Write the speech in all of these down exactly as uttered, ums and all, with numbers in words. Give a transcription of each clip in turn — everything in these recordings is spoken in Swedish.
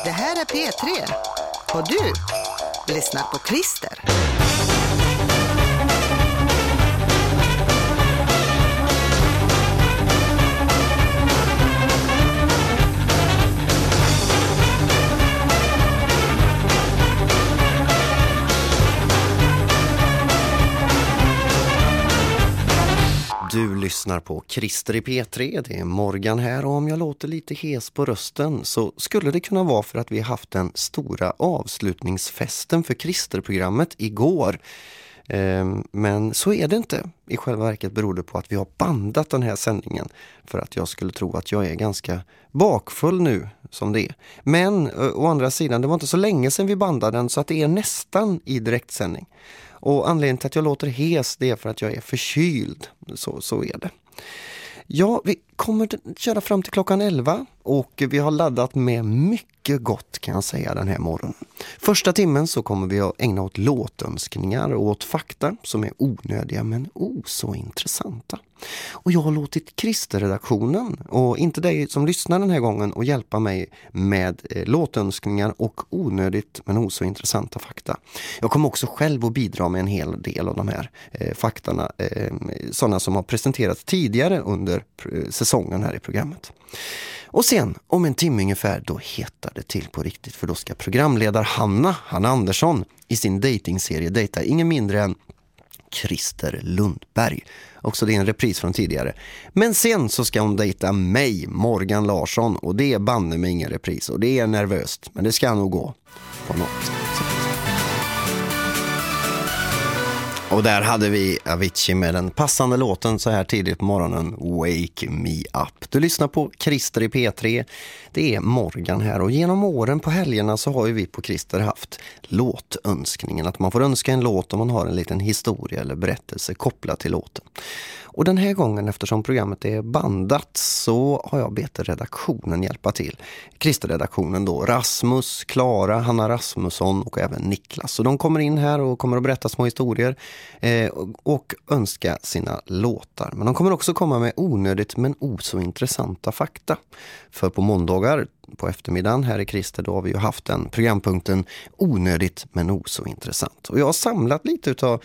Det här är P tre. Och du lyssnar på Christer. Du lyssnar på Christer i P tre, det är Morgan här, och om jag låter lite hes på rösten så skulle det kunna vara för att vi har haft den stora avslutningsfesten för Christer-programmet igår. Men så är det inte. I själva verket beror det på att vi har bandat den här sändningen för att jag skulle tro att jag är ganska bakfull nu som det är. Men å andra sidan, det var inte så länge sedan vi bandade den så att det är nästan i direktsändning. Och anledningen till att jag låter hes det är för att jag är förkyld. Så, så är det. Ja, vi kommer köra fram till klockan elva och vi har laddat med mycket gott kan jag säga den här morgonen. Första timmen så kommer vi att ägna åt låtönskningar och åt fakta som är onödiga men oh så intressanta. Och jag har låtit Christer-redaktionen och inte dig som lyssnar den här gången och hjälpa mig med eh, låtönskningar och onödigt men oh så intressanta fakta. Jag kommer också själv att bidra med en hel del av de här eh, faktorna, eh, sådana som har presenterats tidigare under pr- säsongen här i programmet. Och sen, om en timme ungefär, då heter det till på riktigt för då ska programledare Hanna, Hanna Andersson i sin datingserie dejta ingen mindre än Christer Lundberg. Också det är en repris från tidigare. Men sen så ska hon dejta mig, Morgan Larsson, och det är banne med ingen repris och det är nervöst, men det ska nog gå på något sätt. Och där hade vi Avicii med den passande låten så här tidigt på morgonen, Wake Me Up. Du lyssnar på Christer i P tre. Det är Morgan här och genom åren på helgerna så har ju vi på Christer haft låtönskningen. Att man får önska en låt om man har en liten historia eller berättelse kopplad till låten. Och den här gången, eftersom programmet är bandat, så har jag bett redaktionen hjälpa till. Christer-redaktionen då, Rasmus, Klara, Hanna Rasmusson och även Niklas. Så de kommer in här och kommer att berätta små historier eh, och önska sina låtar. Men de kommer också komma med onödigt men o så intressanta fakta. För på måndagar på eftermiddagen här i Christer då har vi ju haft den programpunkten onödigt men o så intressant. Och jag har samlat lite utav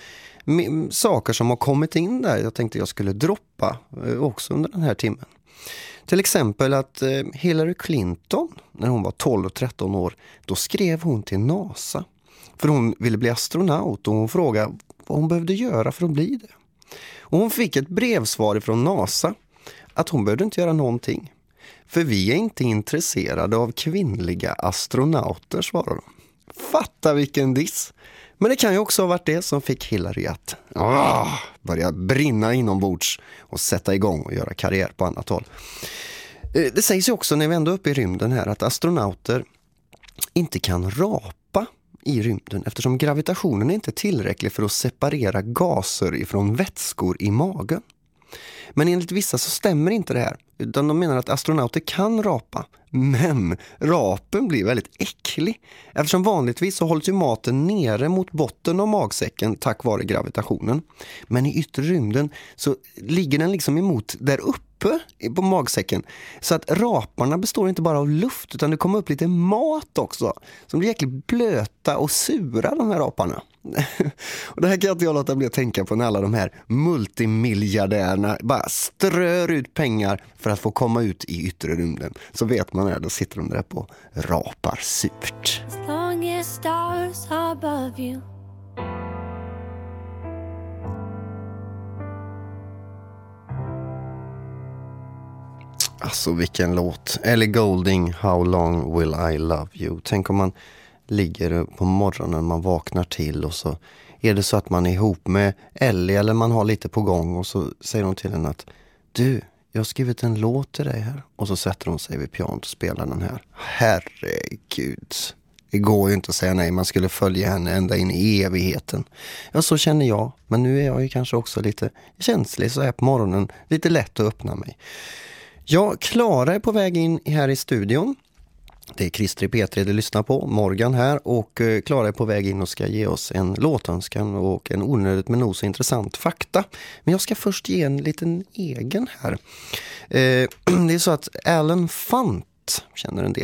saker som har kommit in där. Jag tänkte jag skulle droppa också under den här timmen. Till exempel att Hillary Clinton, när hon var tolv och tretton år, då skrev hon till NASA. För hon ville bli astronaut och hon frågade vad hon behövde göra för att bli det. Och hon fick ett brevsvar från NASA att hon behövde inte göra någonting. För vi är inte intresserade av kvinnliga astronauter, svarade de. Fatta vilken diss! Men det kan ju också ha varit det som fick Hillary att åh, börja brinna inombords och sätta igång och göra karriär på annat håll. Det sägs ju också när vi ändå är uppe i rymden här att astronauter inte kan rapa i rymden eftersom gravitationen är inte tillräcklig för att separera gaser ifrån vätskor i magen. Men enligt vissa så stämmer inte det här. Utan de menar att astronauter kan rapa. Men rapen blir väldigt äcklig. Eftersom vanligtvis så hålls ju maten nere mot botten av magsäcken tack vare gravitationen. Men i yttre rymden så ligger den liksom emot där uppe på magsäcken. Så att raparna består inte bara av luft utan det kommer upp lite mat också. Som blir jäkligt blöta och sura de här raparna. Och det här kan jag inte låta bli att tänka på när alla de här multimiljardärerna bara strör ut pengar för att få komma ut i yttre rymden. Så vet man när då sitter de där på rapar surt. As long as stars are above you. Alltså vilken låt. Ellie Goulding, How long will I love you? Tänk om man ligger på morgonen, man vaknar till och så är det så att man är ihop med Ellie eller man har lite på gång och så säger hon till henne att du, jag har skrivit en låt till dig här. Och så sätter hon sig vid pianot och spelar den här. Herregud. Det går ju inte att säga nej, man skulle följa henne ända in i evigheten. Ja, så känner jag. Men nu är jag ju kanske också lite känslig så här på morgonen. Lite lätt att öppna mig. Ja, Klara är på väg in här i studion. Det är Christer i P tre du lyssnar på, Morgan här, och Klara är på väg in och ska ge oss en låtönskan och en onödigt men nog så intressant fakta. Men jag ska först ge en liten egen här. Eh, det är så att Alan Fant känner en del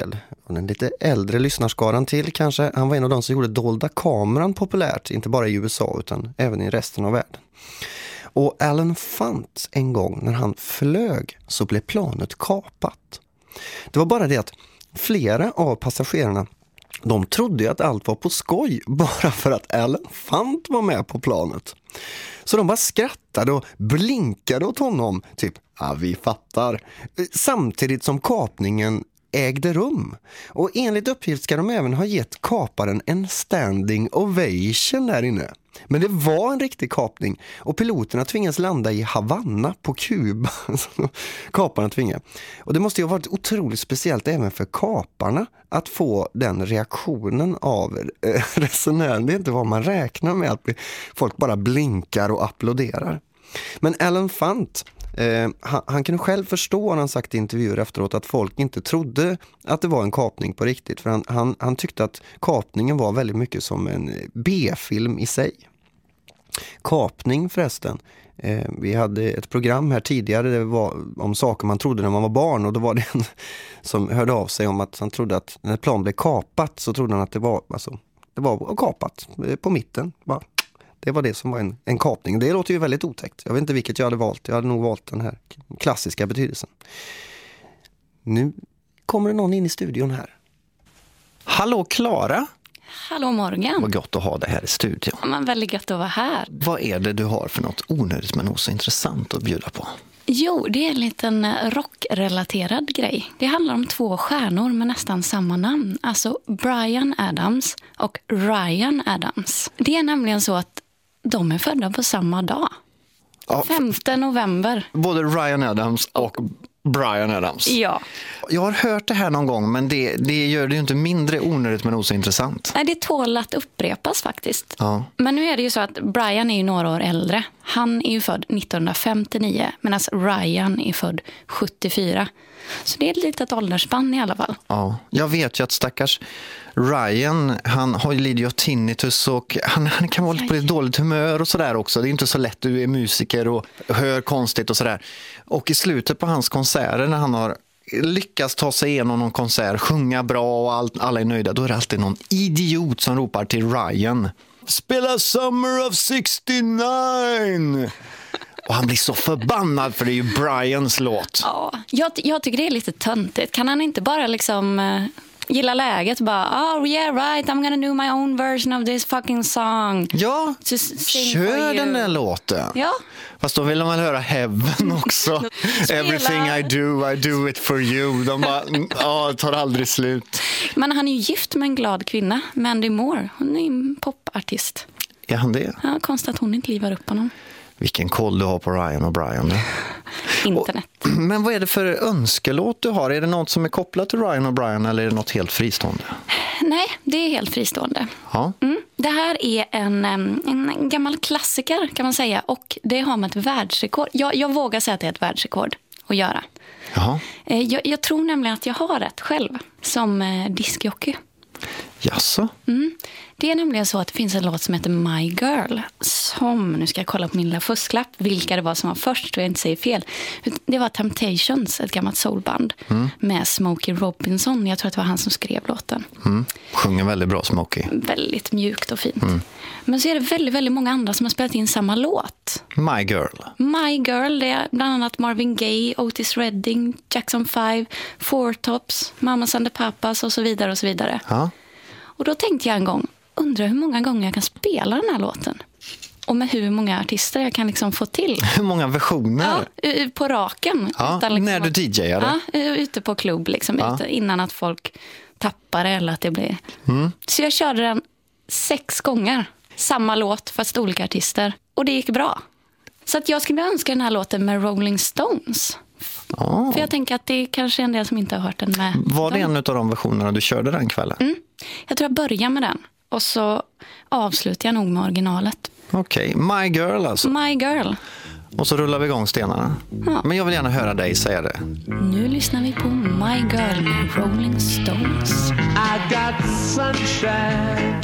Och den lite äldre lyssnarskaran till kanske, han var en av de som gjorde dolda kameran populärt, inte bara i U S A utan även i resten av världen. Och Alan Funt, en gång när han flög så blev planet kapat. Det var bara det att flera av passagerarna, de trodde ju att allt var på skoj bara för att Alan Funt var med på planet. Så de bara skrattade och blinkade åt honom, typ, ja vi fattar. Samtidigt som kapningen ägde rum. Och enligt uppgift ska de även ha gett kaparen en standing ovation där inne. Men det var en riktig kapning och piloterna tvingades landa i Havanna på Kuba. Kaparna tvingade. Och det måste ju ha varit otroligt speciellt även för kaparna att få den reaktionen av eh, resenären. Det är inte vad man räknar med, att folk bara blinkar och applåderar. Men Alan Funt, eh, han, han kunde själv förstå, han sagt i intervjuer efteråt, att folk inte trodde att det var en kapning på riktigt. För han, han, han tyckte att kapningen var väldigt mycket som en B-film i sig. Kapning förresten. Eh, vi hade ett program här tidigare, det var om saker man trodde när man var barn, och då var det en som hörde av sig om att han trodde att när ett plan blev kapat så trodde han att det var, alltså, det var kapat på mitten. Bara. Det var det som var en, en kapning. Det låter ju väldigt otäckt. Jag vet inte vilket jag hade valt. Jag hade nog valt den här klassiska betydelsen. Nu kommer det någon in i studion här. Hallå Klara. Hallå Morgan. Vad gott att ha dig här i studion. Ja, men väldigt gott att vara här. Vad är det du har för något onödigt men också intressant att bjuda på? Jo, det är en liten rockrelaterad grej. Det handlar om två stjärnor med nästan samma namn. Alltså Bryan Adams och Ryan Adams. Det är nämligen så att de är födda på samma dag. Ja, femte november. Både Ryan Adams och Bryan Adams. Ja. Jag har hört det här någon gång, men det, det gör det ju inte mindre onödigt men också intressant. Nej, det tål att upprepas faktiskt. Ja. Men nu är det ju så att Bryan är ju några år äldre. Han är ju född nittonhundrafemtionio, medan Ryan är född sjuttiofyra. Så det är ett litet åldersspann i alla fall. Ja, jag vet ju att stackars Ryan, han har ju lidit av tinnitus och han, han kan vara lite på ett dåligt humör och sådär också. Det är inte så lätt, du är musiker och hör konstigt och sådär. Och i slutet på hans konserter, när han har lyckas ta sig igenom någon konsert, sjunga bra och all, alla är nöjda, då är det alltid någon idiot som ropar till Ryan: spela Summer of sextionio! Och han blir så förbannad för det är ju Bryans låt. Ja, jag, jag tycker det är lite töntigt. Kan han inte bara liksom uh, gilla läget och bara, oh yeah right, I'm gonna do my own version of this fucking song. Ja, kör den där låten. Ja. Fast då vill de väl höra Heaven också. Everything I do, I do it for you. De bara, ja, tar aldrig slut. Men han är ju gift med en glad kvinna, Mandy Moore. Hon är en popartist. Är han det? Ja, konstigt att hon inte livar upp honom. Vilken koll du har på Ryan och Bryan. Internet. Och, men vad är det för önskelåt du har? Är det något som är kopplat till Ryan och Bryan eller är det något helt fristående? Nej, det är helt fristående. Ja. Mm. Det här är en, en gammal klassiker kan man säga, och det har med ett världsrekord. Jag, jag vågar säga att det är ett världsrekord att göra. Jaha. Jag, jag tror nämligen att jag har rätt själv som eh, diskjockey. Jaså? Mm. Det är nämligen så att det finns en låt som heter My Girl som, nu ska jag kolla på min lilla fusklapp vilka det var som var först så jag inte säger fel. Det var Temptations, ett gammalt soulband mm. med Smokey Robinson. Jag tror att det var han som skrev låten. Mm. Sjunger väldigt bra, Smokey. Väldigt mjukt och fint. Mm. Men så är det väldigt, väldigt många andra som har spelat in samma låt. My Girl. My Girl, det är bland annat Marvin Gaye, Otis Redding, Jackson five, Four Tops, Mamas and the Papas och så vidare och så vidare. Ja. Och då tänkte jag en gång, undrar hur många gånger jag kan spela den här låten. Och med hur många artister jag kan liksom få till. Hur många versioner? Ja, på raken. Ja, utan liksom när du D J-are. Ja, ute på klubb liksom, Ja. ute, innan att folk tappar det eller att det blir. Mm. Så jag körde den sex gånger. Samma låt fast olika artister. Och det gick bra. Så att jag skulle önska den här låten med Rolling Stones. Ja. För jag tänker att det är kanske en del som inte har hört den med. Var det dem. en av de versionerna du körde den kvällen? Mm. Jag tror jag börjar med den. Och så avslutar jag nog med originalet. Okej, okay. My Girl alltså. My Girl. Och så rullar vi igång stenarna. Ja. Men jag vill gärna höra dig säga det. Nu lyssnar vi på My Girl med Rolling Stones. I got sunshine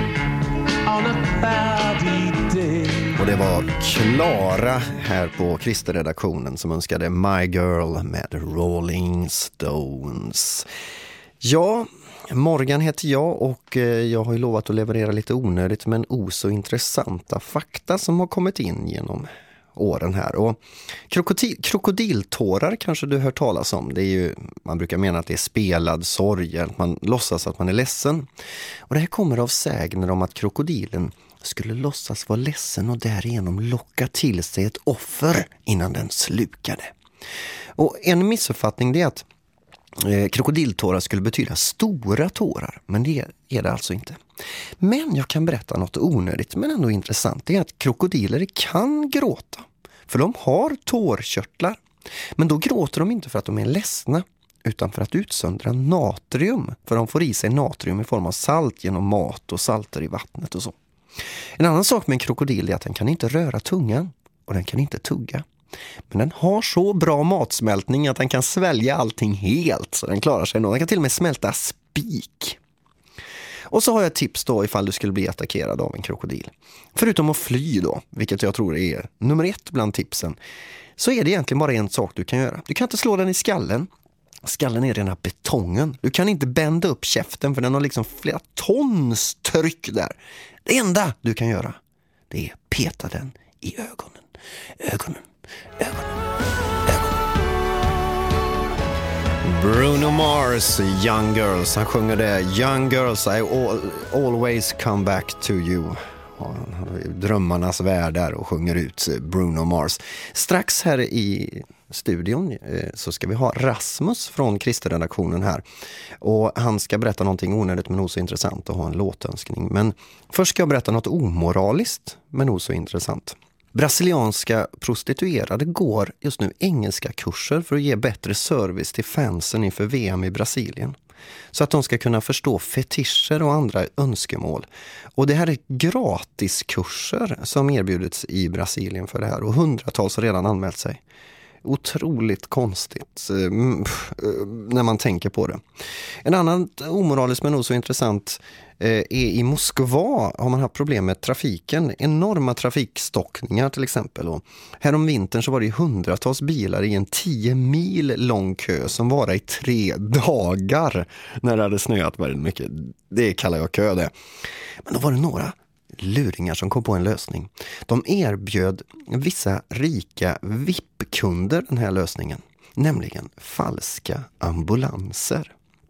on a cloudy day. Och det var Klara här på Krister-redaktionen som önskade My Girl med Rolling Stones. Ja, Morgan heter jag och jag har ju lovat att leverera lite onödigt men så intressanta fakta som har kommit in genom åren här. Och krokodil, krokodiltårar kanske du hört talas om. Det är ju, man brukar mena att det är spelad sorg, att man låtsas att man är ledsen. Och det här kommer av sägner om att krokodilen skulle låtsas vara ledsen och därigenom locka till sig ett offer innan den slukade. Och en missuppfattning det är att eh, krokodiltårar skulle betyda stora tårar, men det är det alltså inte. Men jag kan berätta något onödigt men ändå intressant. Det är att krokodiler kan gråta, för de har tårkörtlar. Men då gråter de inte för att de är ledsna, utan för att utsöndra natrium. För de får i sig natrium i form av salt genom mat och salter i vattnet och så. En annan sak med en krokodil är att den kan inte röra tungan och den kan inte tugga. Men den har så bra matsmältning att den kan svälja allting helt, så den klarar sig nog. Den kan till och med smälta spik. Och så har jag ett tips då ifall du skulle bli attackerad av en krokodil. Förutom att fly då, vilket jag tror är nummer ett bland tipsen, så är det egentligen bara en sak du kan göra. Du kan inte slå den i skallen. Skallen är rena betongen. Du kan inte bända upp käften för den har liksom flera tons tryck där. Det enda du kan göra, det är peta den i ögonen. Ögonen, ögonen, ögonen. Bruno Mars, Young Girls. Han sjunger det. Young Girls, I all, always come back to you. Drömmarnas värld där och sjunger ut Bruno Mars. Strax här i studion så ska vi ha Rasmus från Kristerredaktionen här. Och han ska berätta någonting onödigt men nog så intressant och ha en låtönskning. Men först ska jag berätta något omoraliskt men nog så intressant. Brasilianska prostituerade går just nu engelska kurser för att ge bättre service till fansen inför V M i Brasilien. Så att de ska kunna förstå fetischer och andra önskemål. Och det här är gratiskurser som erbjudits i Brasilien för det här. Och hundratals har redan anmält sig. Otroligt konstigt när man tänker på det. En annan omoralisk men nog så intressant är i Moskva har man haft problem med trafiken. Enorma trafikstockningar till exempel. Och här om vintern så var det hundratals bilar i en tio mil lång kö som var i tre dagar när det hade snöat väldigt mycket. Det kallar jag kö det. Men då var det några luringar som kom på en lösning. De erbjöd vissa rika V I P-kunder den här lösningen, nämligen falska ambulanser.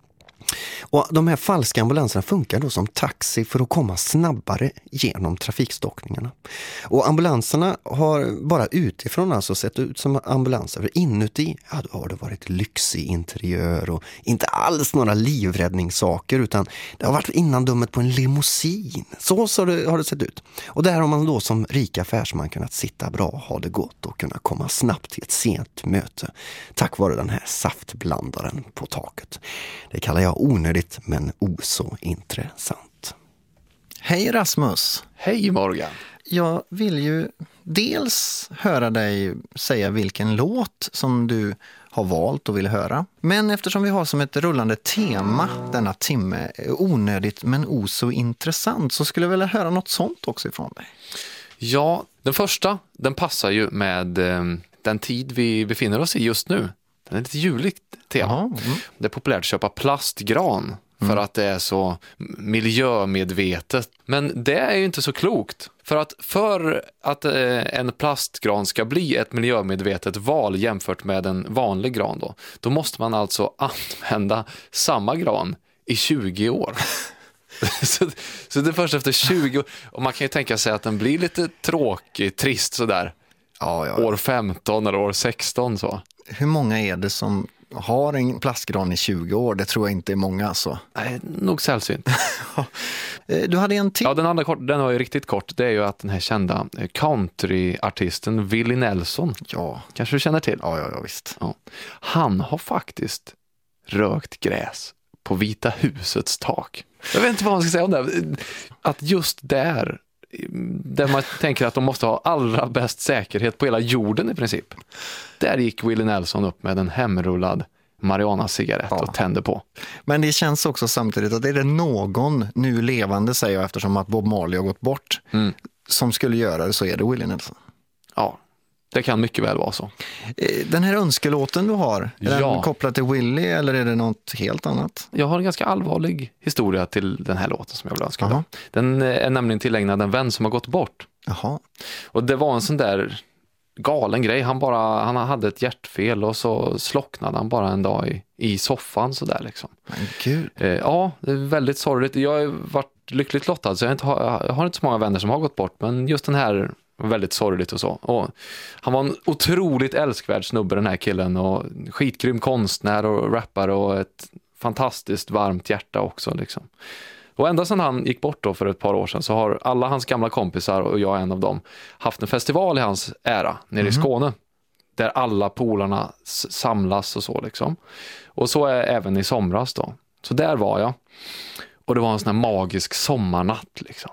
Och de här falska ambulanserna funkar då som taxi för att komma snabbare genom trafikstockningarna. Och ambulanserna har bara utifrån alltså sett ut som ambulanser. För inuti ja, då har det varit lyxig interiör och inte alls några livräddningssaker utan det har varit innandömet på en limousin. Så, så det, har det sett ut. Och där har man då som rika affärsman kunnat sitta bra, ha det gott och kunna komma snabbt till ett sent möte. Tack vare den här saftblandaren på taket. Det kallar jag onödigt men så intressant. Hej Rasmus. Hej Morgan. Jag vill ju dels höra dig säga vilken låt som du har valt och vill höra. Men eftersom vi har som ett rullande tema denna timme, onödigt men så intressant, så skulle jag vilja höra något sånt också ifrån dig. Ja, den första, den passar ju med eh, den tid vi befinner oss i just nu. Den är lite juligt tema. Aha, mm. Det är populärt att köpa plastgran för mm. att det är så miljömedvetet. Men det är ju inte så klokt. För att för att eh, en plastgran ska bli ett miljömedvetet val jämfört med en vanlig gran då, då måste man alltså använda samma gran i tjugo år. så, så det är först efter tjugo år. Och man kan ju tänka sig att den blir lite tråkig, trist sådär. Ja, ja. År femton eller år sexton så. Hur många är det som har en plastgran i tjugo år? Det tror jag inte är många så. Nej, nog sällsynt. Du hade en till. Ja, den andra kort, den var ju riktigt kort. Det är ju att den här kända countryartisten Willie Nelson. Ja. Kanske du känner till? Ja, ja, ja visst. Ja. Han har faktiskt rökt gräs på Vita husets tak. Jag vet inte vad man ska säga om det. Att just där, där man tänker att de måste ha allra bäst säkerhet på hela jorden i princip. Där gick Willie Nelson upp med en hemrullad marijuana-cigarett ja. och tände på. Men det känns också samtidigt att det är det någon nu levande, säger jag, eftersom att Bob Marley har gått bort, mm. som skulle göra det, så är det Willie Nelson. Ja, Det kan mycket väl vara så. Den här önskelåten du har, är Ja. den kopplad till Willy eller är det något helt annat? Jag har en ganska allvarlig historia till den här låten som jag vill önska. Aha. Den är nämligen tillägnad en vän som har gått bort. Jaha. Och det var en sån där galen grej. Han bara han hade ett hjärtfel och så slocknade han bara en dag i, i soffan så där liksom. Men gud. Eh, ja, det är väldigt sorgligt. Jag har varit lyckligt lottad så jag, inte har, jag har inte så många vänner som har gått bort, men just den här var väldigt sorgligt och så. Och han var en otroligt älskvärd snubbe, den här killen, och skitgrym konstnär och rappare och ett fantastiskt varmt hjärta också liksom. Och ända sedan han gick bort då för ett par år sedan så har alla hans gamla kompisar, och jag är en av dem, haft en festival i hans ära nere mm. i Skåne. Där alla polarna s- samlas och så liksom. Och så är även i somras då. Så där var jag. Och det var en sån här magisk sommarnatt liksom.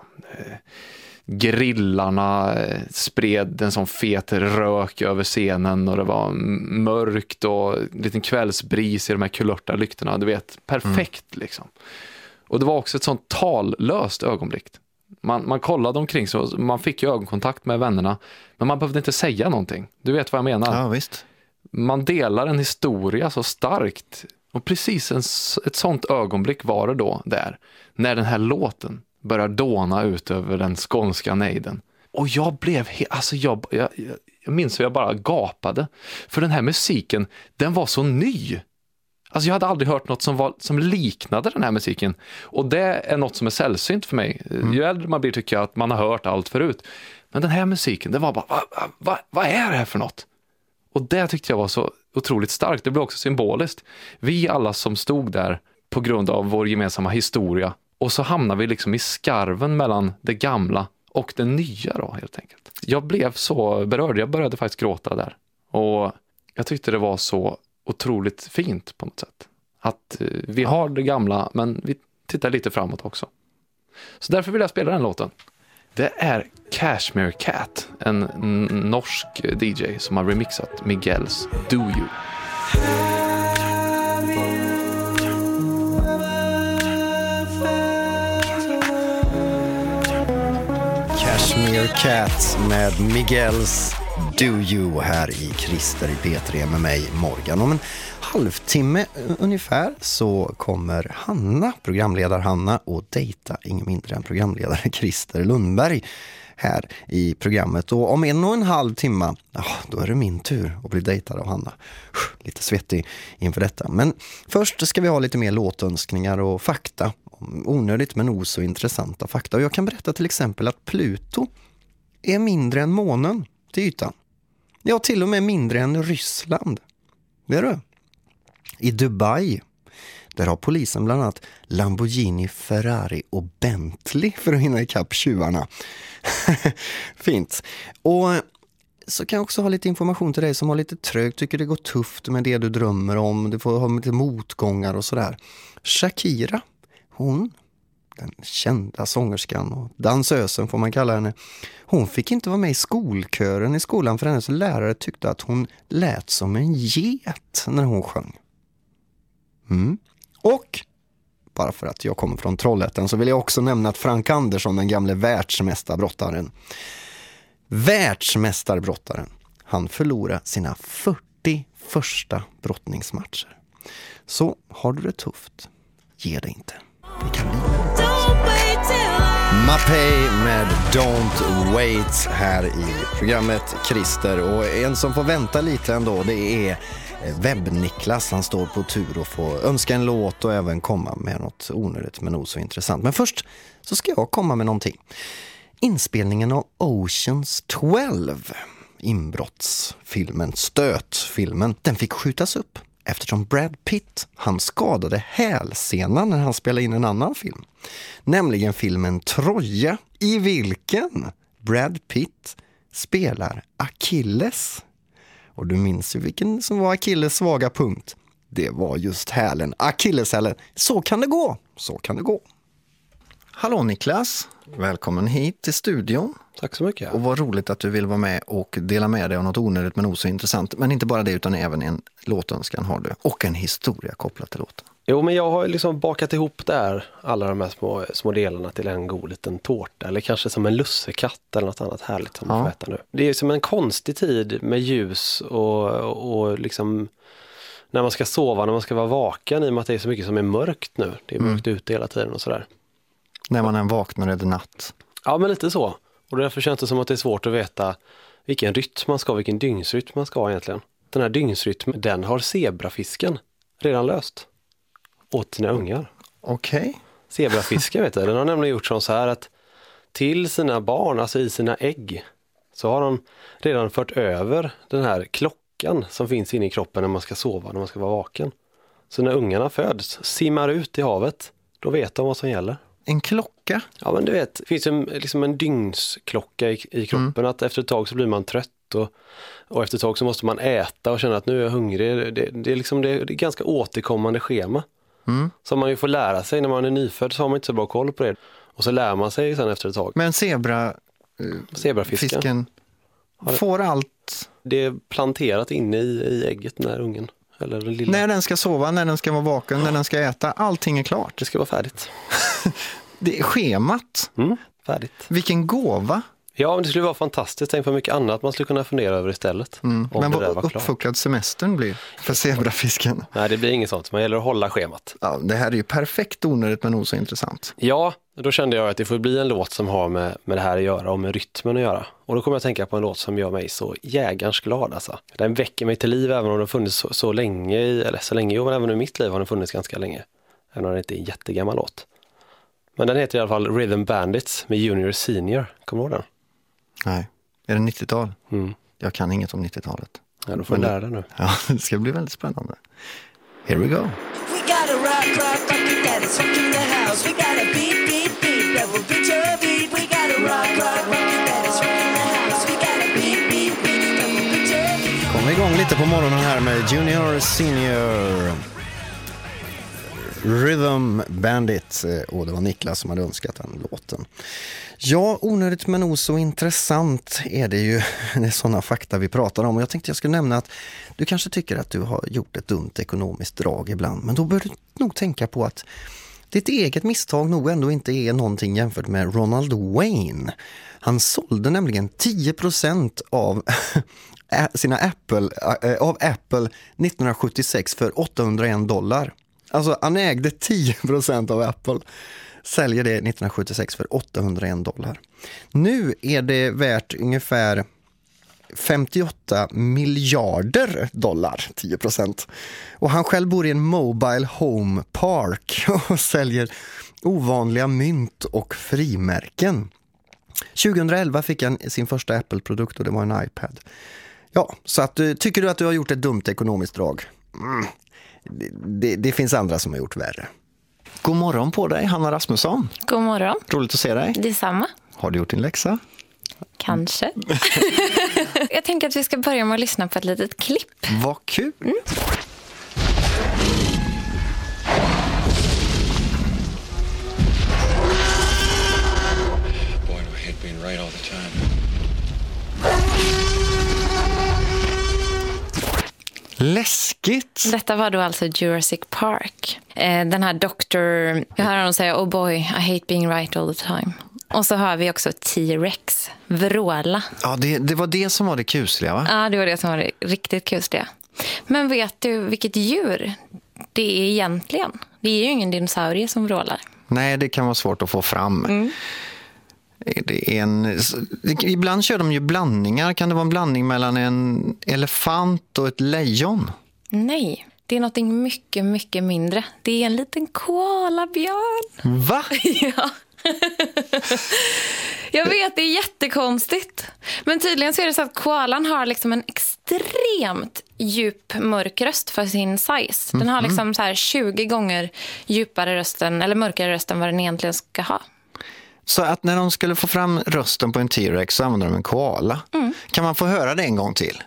Grillarna spred en sån fet rök över scenen och det var mörkt och en liten kvällsbris i de här kulörta lyktorna. Du vet, perfekt mm. liksom. Och det var också ett sånt tallöst ögonblick. Man, man kollade omkring så man fick ju ögonkontakt med vännerna, men man behövde inte säga någonting. Du vet vad jag menar. Ja, visst. Man delar en historia så starkt. Och precis en, ett sånt ögonblick var det då där. När den här låten börjar dåna ut över den skånska nejden. Och jag blev, he- alltså jag, jag, jag minns hur jag bara gapade. För den här musiken, den var så ny. Alltså jag hade aldrig hört något som, var, som liknade den här musiken. Och det är något som är sällsynt för mig. Mm. Ju äldre man blir tycker jag att man har hört allt förut. Men den här musiken, det var bara, vad va, va, va är det här för något? Och det tyckte jag var så otroligt starkt. Det blev också symboliskt. Vi alla som stod där på grund av vår gemensamma historia. Och så hamnar vi liksom i skarven mellan det gamla och det nya då helt enkelt. Jag blev så berörd. Jag började faktiskt gråta där. Och jag tyckte det var så otroligt fint på något sätt. Att vi har det gamla men vi tittar lite framåt också. Så därför vill jag spela den låten. Det är Cashmere Cat, en n- norsk D J som har remixat Miguels Do You. Cashmere Cat med Miguels Do You här i Christer i P tre med mig, Morgan. Om en halvtimme ungefär så kommer Hanna, programledare Hanna, och dejta ingen mindre än programledare Christer Lundberg här i programmet. Och om en och en halv timme, ja, då är det min tur att bli dejtad av Hanna. Lite svettig inför detta. Men först ska vi ha lite mer låtönskningar och fakta. Onödigt men nog så intressanta fakta. Och jag kan berätta till exempel att Pluto är mindre än månen till ytan. Ja, till och med mindre än Ryssland. Vet du? I Dubai, där har polisen bland annat Lamborghini, Ferrari och Bentley för att hinna ikapp tjuvarna. Fint. Och så kan jag också ha lite information till dig som har lite trögt, tycker det går tufft med det du drömmer om. Du får ha lite motgångar och sådär. Shakira, hon, den kända sångerskan och dansösen får man kalla henne, hon fick inte vara med i skolkören i skolan för hennes lärare tyckte att hon lät som en get när hon sjöng. Mm. Och bara för att jag kommer från Trollhättan så vill jag också nämna att Frank Andersson, den gamle världsmästarbrottaren, världsmästarbrottaren, han förlorade sina fyrtio första brottningsmatcher. Så har du det tufft, ge det inte. Det kan bli. Mapei med Don't Wait här i programmet Christer. Och en som får vänta lite ändå, det är Webb-Niklas. Han står på tur och får önska en låt och även komma med något onödigt men nog så intressant. Men först så ska jag komma med någonting. Inspelningen av Oceans tolv, inbrottsfilmen, stötfilmen, den fick skjutas upp eftersom Brad Pitt, han skadade hälsenan när han spelade in en annan film. Nämligen filmen Troja, i vilken Brad Pitt spelar Achilles. Och du minns ju vilken som var Achilles svaga punkt. Det var just hälen, Achilleshälen. Så kan det gå, så kan det gå. Hallå Niklas, välkommen hit till studion. Tack så mycket. Och vad roligt att du vill vara med och dela med dig av något onödigt men också intressant. Men inte bara det utan även en låtönskan har du. Och en historia kopplat till låten. Jo, men jag har liksom bakat ihop där alla de här små, små delarna till en god liten tårta. Eller kanske som en lussekatt eller något annat härligt som Ja. man får äta nu. Det är som en konstig tid med ljus och, och liksom när man ska sova, när man ska vara vaken, i och med att det är så mycket som är mörkt nu. Det är mörkt mm. ute hela tiden och sådär. När man än vaknar är det natt. Ja, men lite så. Och därför känns det som att det är svårt att veta vilken rytm man ska, vilken dygnsrytm man ska egentligen. Den här dygnsrytmen, den har zebrafisken redan löst åt sina ungar. Okej. Okay. Zebrafisken, vet du, den har nämligen gjort så här att till sina barn, alltså i sina ägg, så har de redan fört över den här klockan som finns inne i kroppen när man ska sova, när man ska vara vaken. Så när ungarna föds, simmar ut i havet, då vet de vad som gäller. En klocka? Ja, men du vet, det finns en, liksom en dygnsklocka i, i kroppen, mm. att efter ett tag så blir man trött och, och efter ett tag så måste man äta och känna att nu är jag hungrig. Det, det, är, liksom, det, det är ganska återkommande schema. Mm. Som man ju får lära sig när man är nyfödd, så har man inte så bra koll på det. Och så lär man sig sen efter ett tag. Men zebra, zebrafisken fisken får allt... Det är planterat inne i, i ägget, den här ungen. Eller den lilla. När den ska sova, när den ska vara vaken, när den ska äta, allting är klart. Det ska vara färdigt. Det är schemat. Mm, färdigt. Vilken gåva. Ja, men det skulle vara fantastiskt. Tänk på mycket annat man skulle kunna fundera över istället. Mm. Men vad uppfuckad semestern blir för zebrafisken. Nej, det blir inget sånt. Man gäller att hålla schemat. Ja, det här är ju perfekt onödigt men nog så intressant. Ja, då kände jag att det får bli en låt som har med, med det här att göra och med rytmen att göra. Och då kommer jag att tänka på en låt som gör mig så jägarns glad. Alltså. Den väcker mig till liv även om den har funnits så, så länge, i, eller så länge, jo, men även i mitt liv har den funnits ganska länge. Även om det inte är en jättegammal låt. Men den heter i alla fall Rhythm Bandits med Junior Senior. Kommer du ihåg den? Nej. Är det nittiotal? Mm. Jag kan inget om nittiotalet. Ja, då får du lära dig nu. Ja, det ska bli väldigt spännande. Here we go. We got a rock, rock, rockin' daddy's rockin' the house. We got a beat, beat, beat, that will beat your beat. We got a rock, rock, rockin' daddy's rockin' the house. We got a beat, beat, beat, that will beat your beat. Kom igång lite på morgonen här med Junior Senior. Rhythm Bandit, och det var Niklas som hade önskat den låten. Ja, onödigt men nog så intressant är det ju. Det är sådana fakta vi pratar om. Och jag tänkte jag skulle nämna att du kanske tycker att du har gjort ett dumt ekonomiskt drag ibland. Men då bör du nog tänka på att ditt eget misstag nog ändå inte är någonting jämfört med Ronald Wayne. Han sålde nämligen tio procent av sina Apple, av Apple nittonhundrasjuttiosex för åttahundraen dollar. Alltså han ägde tio procent av Apple, säljer det nittonhundrasjuttiosex för åttahundraen dollar. Nu är det värt ungefär femtioåtta miljarder dollar, tio procent. Och han själv bor i en mobile home park och säljer ovanliga mynt och frimärken. tjugoelva fick han sin första Apple-produkt och det var en iPad. Ja, så att, tycker du att du har gjort ett dumt ekonomiskt drag? Mm. Det, det, det finns andra som har gjort värre. God morgon på dig, Hanna Rasmusson. God morgon. Roligt att se dig. Detsamma. Har du gjort din läxa? Kanske. Jag tänker att vi ska börja med att lyssna på ett litet klipp. Vad kul. Mm. Boy, do I hate being right all the time. Läskigt. Detta var då alltså Jurassic Park. Eh, den här doktor, jag hör honom säga, oh boy, I hate being right all the time. Och så har vi också T-Rex, vråla. Ja, det, det var det som var det kusliga, va? Ja, det var det som var det riktigt kusliga. Men vet du vilket djur det är egentligen? Det är ju ingen dinosaurie som vrålar. Nej, det kan vara svårt att få fram. Mm. Det är en, ibland kör de ju blandningar. Kan det vara en blandning mellan en elefant och ett lejon? Nej, det är något mycket, mycket mindre. Det är en liten koalabjörn. Va? Ja. Jag vet, det är jättekonstigt. Men tydligen så är det så att koalan har liksom en extremt djup mörk röst för sin size. Den har liksom så här tjugo gånger djupare rösten, eller mörkare rösten vad den egentligen ska ha. Så att när de skulle få fram rösten på en T-Rex så använder de en koala. Mm. Kan man få höra det en gång till?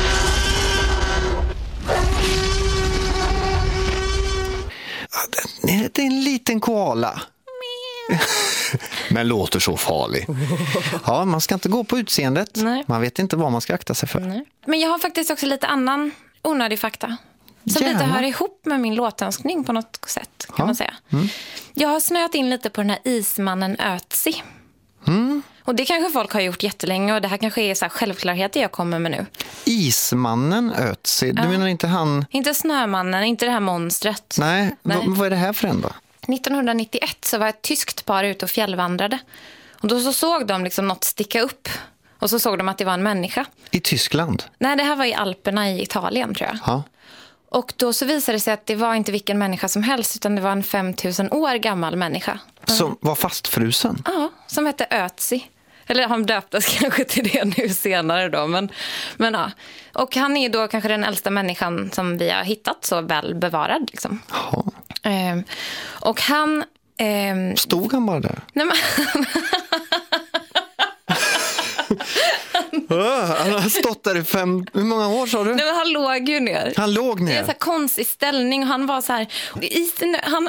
Det är en liten koala. Men låter så farlig. Ja, man ska inte gå på utseendet. Nej. Man vet inte vad man ska akta sig för. Nej. Men jag har faktiskt också lite annan onödig fakta. Som Gärna. lite hör ihop med min låtönskning på något sätt, kan Ja. man säga. Mm. Jag har snöat in lite på den här ismannen Ötzi. Mm. Och det kanske folk har gjort jättelänge och det här kanske är så här självklarheter jag kommer med nu. Ismannen Ötzi, du Ja. menar inte han... Inte Snömannen, inte det här monstret. Nej, Nej. V- vad är det här för en då? nittonhundranittioett så var ett tyskt par ute och fjällvandrade. Och då så såg de liksom något sticka upp. Och så såg de att det var en människa. I Tyskland? Nej, det här var i Alperna i Italien, tror jag. Ja. Och då så visade det sig att det var inte vilken människa som helst, utan det var en femtusen år gammal människa. Som var fastfrusen? Ja, som hette Ötzi. Eller han döptes kanske till det nu senare då. Men, men ja. Och han är då kanske den äldsta människan som vi har hittat så väl bevarad. Liksom. Jaha. Ehm, och han... ehm, Stod han bara där? nej, men, Han har stått där i fem... Hur många år sa du? nej, men han låg ju ner. Han låg Det är en ner. så här konstig ställning och han var så här... Isen, han,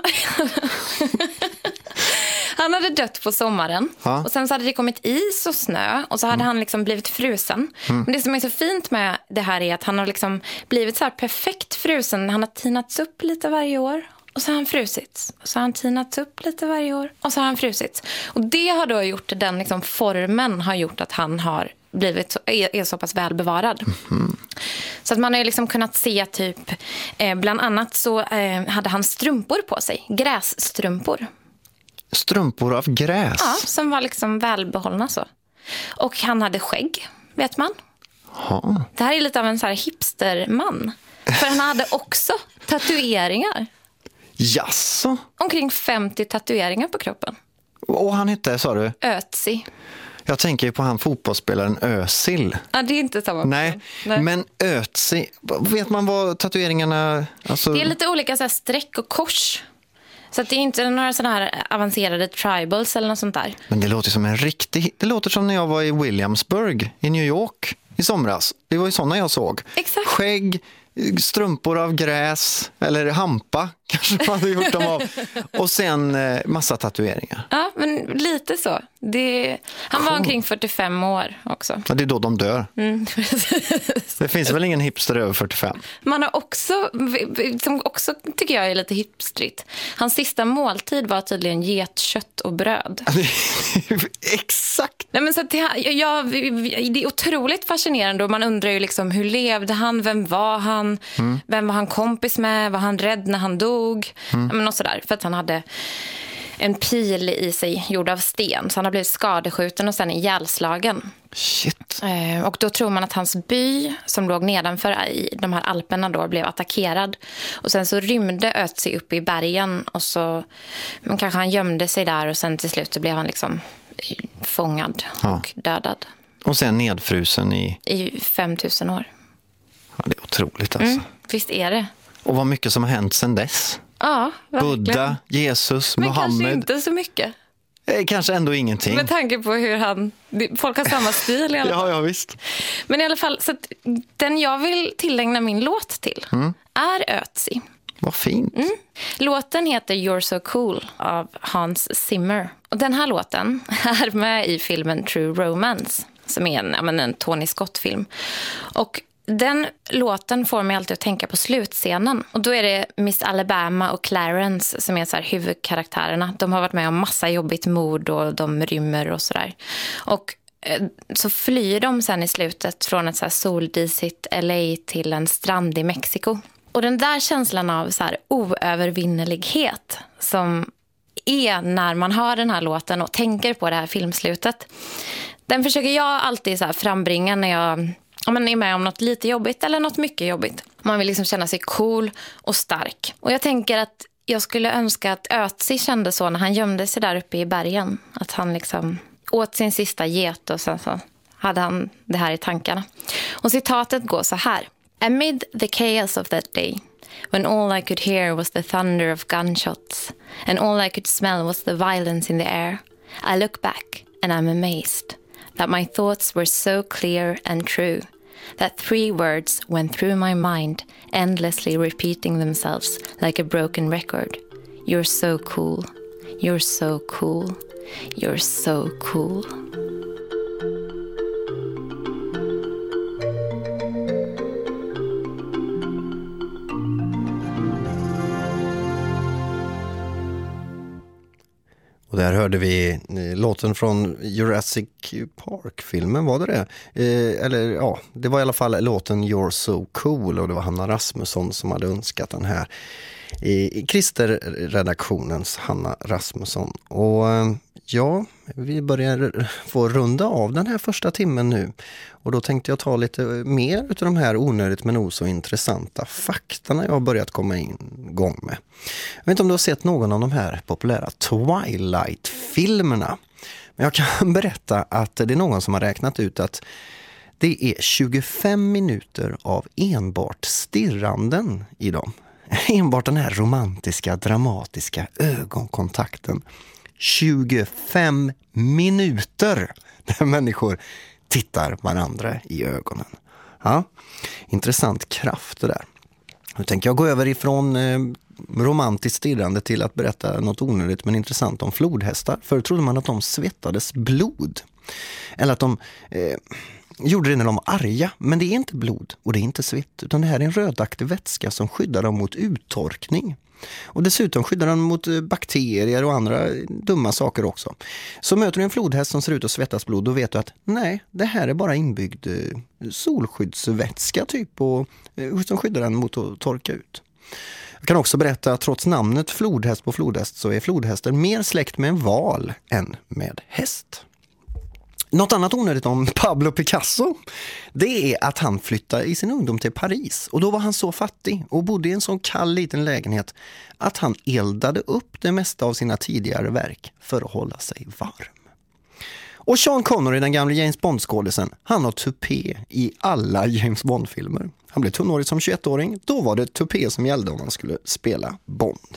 han hade dött på sommaren. Ja. Och sen så hade det kommit is och snö. Och så hade han liksom blivit frusen. Mm. Men det som är så fint med det här är att han har liksom blivit så här perfekt frusen. Han har tinats upp lite varje år. Och så har han frusits. Och så har han tinats upp lite varje år. Och så har han frusits. Och det har då gjort, den liksom formen har gjort att han har blivit så, är, är så pass välbevarad. Mm. Så att man har ju liksom kunnat se typ, eh, bland annat så eh, hade han strumpor på sig. Grässtrumpor. Strumpor av gräs? Ja, som var liksom välbehållna så. Och han hade skägg, vet man. Ja. Det här är lite av en så här hipsterman. För han hade också tatueringar. Jaså? Omkring femtio tatueringar på kroppen. Och han hette, sa du? Ötzi. Jag tänker ju på han fotbollsspelaren Özil. Ja, det är inte samma. Nej, Nej. men Ötzi, vet man vad tatueringarna... Alltså... Det är lite olika så här streck och kors. Så att det är inte några sådana här avancerade tribals eller något sånt där. Men det låter som en riktig... Det låter som när jag var i Williamsburg i New York i somras. Det var ju sådana jag såg. Exakt. Skägg, strumpor av gräs eller hampa kanske man hade gjort dem av. Och sen eh, massa tatueringar. Ja, men lite så. Det, han var Cool. omkring fyrtiofem år också. Ja, det är då de dör. Mm. Det finns väl ingen hipster över fyrtiofem? Man har också, som också tycker jag är lite hipstrigt. Hans sista måltid var tydligen getkött och bröd. Exakt! Nej, men så att det, jag, det är otroligt fascinerande och man undrar ju liksom, hur levde han, vem var han, Mm. vem var han kompis med, var han rädd när han dog, Mm. ja, men något sådär, för att han hade en pil i sig gjord av sten, så han har blivit skadeskjuten och sen ihjälslagen. Shit. Eh, och då tror man att hans by som låg nedanför i de här alperna då blev attackerad. Och sen så rymde Ötzi upp i bergen och så men kanske han gömde sig där och sen till slut så blev han liksom fångad Ja. och dödad. Och sen nedfrusen i... I femtusen år. Ja, det är otroligt alltså. Mm, visst är det. Och vad mycket som har hänt sedan dess. Ja, verkligen. Buddha, Jesus, Men kanske Mohammed. inte så mycket. Eh, kanske ändå ingenting. Med tanke på hur han... Folk har samma stil i alla fall. Ja, ja, visst. Men i alla fall, så att den jag vill tillägna min låt till Mm. är Ötzi. Vad fint. Mm. Låten heter You're So Cool av Hans Zimmer. Och den här låten är med i filmen True Romance, som är en, ja, men en Tony Scott-film. Och den låten får mig alltid att tänka på slutscenen. Och då är det Miss Alabama och Clarence som är så här huvudkaraktärerna. De har varit med om massa jobbigt mord och de rymmer och sådär. Och eh, så flyr de sen i slutet från ett så här soldisigt L A till en strand i Mexiko. Och den där känslan av så här oövervinnelighet som är när man hör den här låten och tänker på det här filmslutet, den försöker jag alltid så här frambringa när jag om man är med om något lite jobbigt eller något mycket jobbigt. Man vill liksom känna sig cool och stark. Och jag tänker att jag skulle önska att Ötzi kände så när han gömde sig där uppe i bergen. Att han liksom åt sin sista get och sen så hade han det här i tankarna. Och citatet går så här. Amid the chaos of that day, when all I could hear was the thunder of gunshots and all I could smell was the violence in the air, I look back and I'm amazed that my thoughts were so clear and true, that three words went through my mind, endlessly repeating themselves like a broken record. You're so cool. You're so cool. You're so cool. Och där hörde vi eh, låten från Jurassic Park-filmen, var det det? Eh, eller ja, det var i alla fall låten You're So Cool, och det var Hanna Rasmusson som hade önskat den här. I Krister-redaktionens Hanna Rasmusson. Och eh, ja, vi börjar få runda av den här första timmen nu. Och då tänkte jag ta lite mer av de här onödigt men nog så intressanta faktorna jag har börjat komma igång med. Jag vet inte om du har sett någon av de här populära Twilight-filmerna. Men jag kan berätta att det är någon som har räknat ut att det är tjugofem minuter av enbart stirranden i dem. Enbart den här romantiska, dramatiska ögonkontakten. tjugofem minuter där människor tittar varandra i ögonen. Ja, intressant kraft det där. Nu tänker jag gå över ifrån eh, romantiskt stirrande till att berätta något onödigt men intressant om flodhästar. Förr trodde man att de svettades blod. Eller att de eh, gjorde det när de var arga. Men det är inte blod och det är inte svett. Utan det här är en rödaktig vätska som skyddar dem mot uttorkning. Och dessutom skyddar den mot bakterier och andra dumma saker också. Så möter du en flodhäst som ser ut att svettas blod, då vet du att nej, det här är bara inbyggd solskyddsvätska typ, och, som skyddar den mot att torka ut. Jag kan också berätta att trots namnet flodhäst på flodhäst så är flodhästen mer släkt med en val än med häst. Något annat onödigt om Pablo Picasso, det är att han flyttade i sin ungdom till Paris. Och då var han så fattig och bodde i en sån kall liten lägenhet att han eldade upp det mesta av sina tidigare verk för att hålla sig varm. Och Sean Connery, den gamla James Bond-skådisen, han har tupé i alla James Bond-filmer. Han blev tunnårig som tjugoett-åring, då var det tupé som gällde om han skulle spela Bond.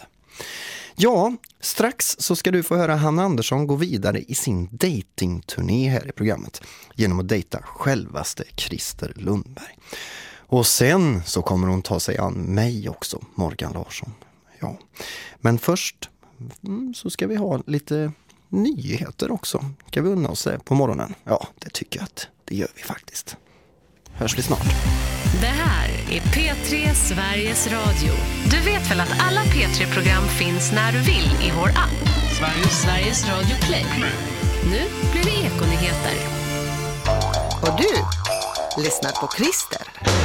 Ja, strax så ska du få höra Hanna Andersson gå vidare i sin datingturné här i programmet genom att dejta självaste Krister Lundberg. Och sen så kommer hon ta sig an mig också, Morgan Larsson. Ja, men först så ska vi ha lite nyheter också. Ska vi unna oss det på morgonen? Ja, det tycker jag att det gör vi faktiskt. Hörs vi snart. Det här är P tre Sveriges Radio. Du vet väl att alla P tre-program finns när du vill i vår app? Sveriges, Sveriges Radio Play. Nu blir det ekonyheter. Och du lyssnar på Krister.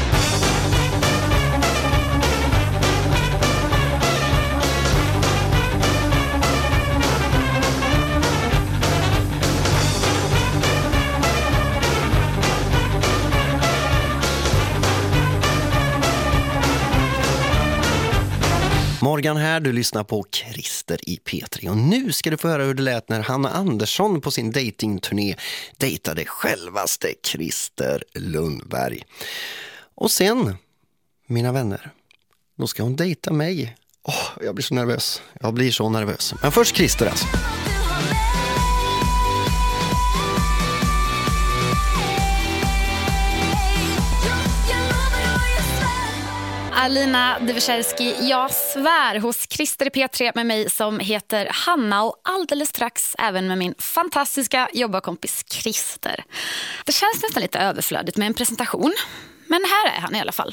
Morgan här, du lyssnar på Krister i P tre och nu ska du få höra hur det lät när Hanna Andersson på sin datingturné dejtade självaste Krister Lundberg. Och sen, mina vänner, då ska hon dejta mig. Åh, oh, jag blir så nervös. Jag blir så nervös. Men först Krister alltså. Alina Dyverskerski, jag svär hos Krister i P tre med mig som heter Hanna och alldeles strax även med min fantastiska jobbarkompis Krister. Det känns nästan lite överflödigt med en presentation, men här är han i alla fall.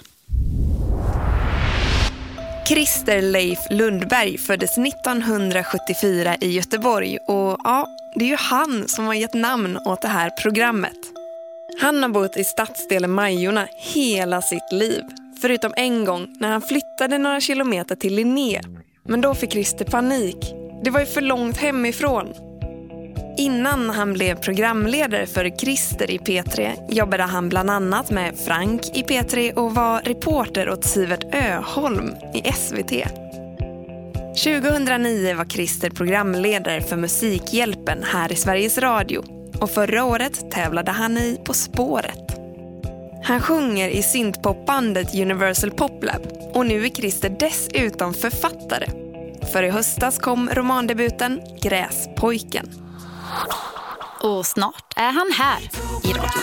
Krister Leif Lundberg föddes nittonhundrasjuttiofyra i Göteborg och ja, det är ju han som har gett namn åt det här programmet. Han har bott i stadsdelen Majorna hela sitt liv. Förutom en gång när han flyttade några kilometer till Linné. Men då fick Krister panik. Det var ju för långt hemifrån. Innan han blev programledare för Krister i P tre jobbade han bland annat med Frank i P tre och var reporter åt Sivert Öholm i S V T. tjugohundranio var Krister programledare för Musikhjälpen här i Sveriges Radio. Och förra året tävlade han i På spåret. Han sjunger i synthpopbandet Universal Poplab och nu är Krister dessutom författare. För i höstas kom romandebuten Gräspojken. Och snart är han här i radion.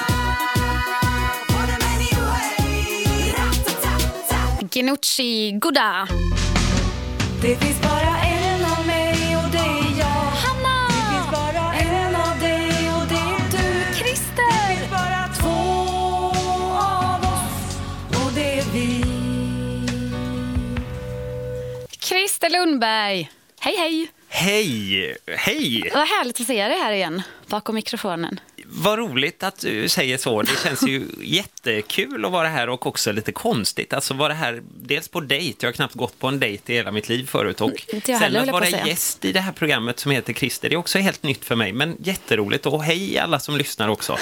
Genucci, goda! Det finns bara en av mig och det är jag. Hanna! Det finns bara en av dig och det är du. Krister! Det finns bara två av oss och det är vi. Krister Lundberg, hej hej! Hej! Hej! Vad härligt att se dig här igen, bakom mikrofonen. Vad roligt att du säger så. Det känns ju jättekul att vara här och också lite konstigt. Alltså vara här dels på dejt. Jag har knappt gått på en dejt i hela mitt liv förut. Och sen att vara gäst i det här programmet som heter Christer, det är också helt nytt för mig. Men jätteroligt. Och hej alla som lyssnar också.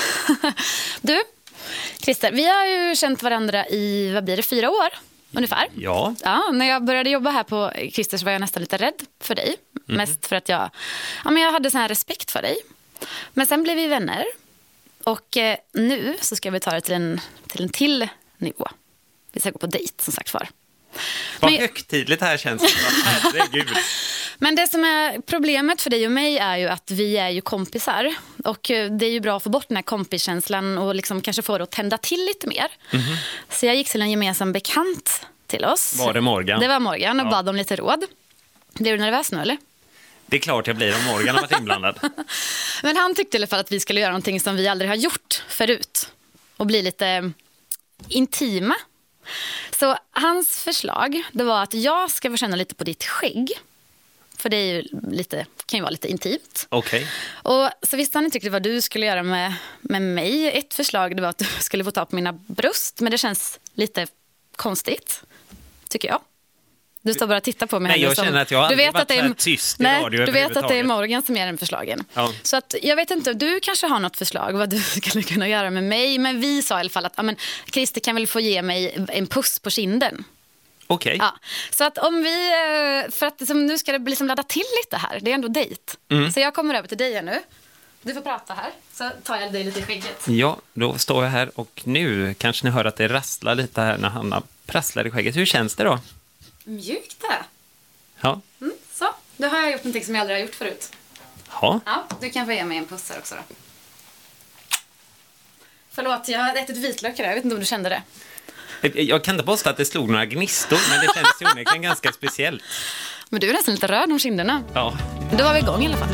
Du, Christer, vi har ju känt varandra i, vad blir det, fyra år? Ungefär. Ja. Ja. När jag började jobba här på Christer så var jag nästan lite rädd för dig. Mm. Mest för att jag, ja, men jag hade sån här respekt för dig. Men sen blev vi vänner. Och eh, nu så ska vi ta det till en till en till nivå. Vi ska gå på dejt som sagt för. Vad men, högtidligt här känns det. Herregud. Men det som är problemet för dig och mig är ju att vi är ju kompisar. Och det är ju bra att få bort den här kompiskänslan och liksom kanske få det att tända till lite mer. Mm-hmm. Så jag gick till en gemensam bekant till oss. Var det Morgan? Det var Morgan och ja. bad om lite råd. Blir du nervös nu eller? Det är klart jag blir om Morgan har varit inblandad. Men han tyckte i alla fall att vi skulle göra någonting som vi aldrig har gjort förut. Och bli lite intima. Så hans förslag, det var att jag ska få känna lite på ditt skägg. För det är ju lite, kan ju vara lite intimt. Okej. Och så visste han inte riktigt vad du skulle göra med, med mig. Ett förslag det var att du skulle få ta på mina bröst. Men det känns lite konstigt, tycker jag. Du står bara och tittar på mig. Nej, jag som, känner att jag har aldrig varit så här tyst i nej, radio. Du vet att det är Morgan som ger den förslagen. Ja. Så att, jag vet inte, du kanske har något förslag vad du skulle kunna göra med mig. Men vi sa i alla fall att ja, men, Christer kan väl få ge mig en puss på kinden. Okej. Ja, så att om vi, för att liksom, nu ska det liksom ladda till lite här. Det är ändå dejt. Mm. Så jag kommer över till dig här nu. Du får prata här, så tar jag dig lite i skägget. Ja, då står jag här och nu kanske ni hör att det rasslar lite här när Hanna prasslar i skägget. Hur känns det då? Mjukt det. Ja. Mm, så, då har jag gjort någonting som jag aldrig har gjort förut. Ja. Ja, du kan få ge mig en puss här också då. Förlåt, jag har ätit vitlök här. Jag vet inte om du kände det. Jag kan inte påstå att det slog några gnistor, men det kändes ju onekligen ganska speciellt. Men du är nästan lite röd om kinderna. Ja. Då var vi igång i alla fall.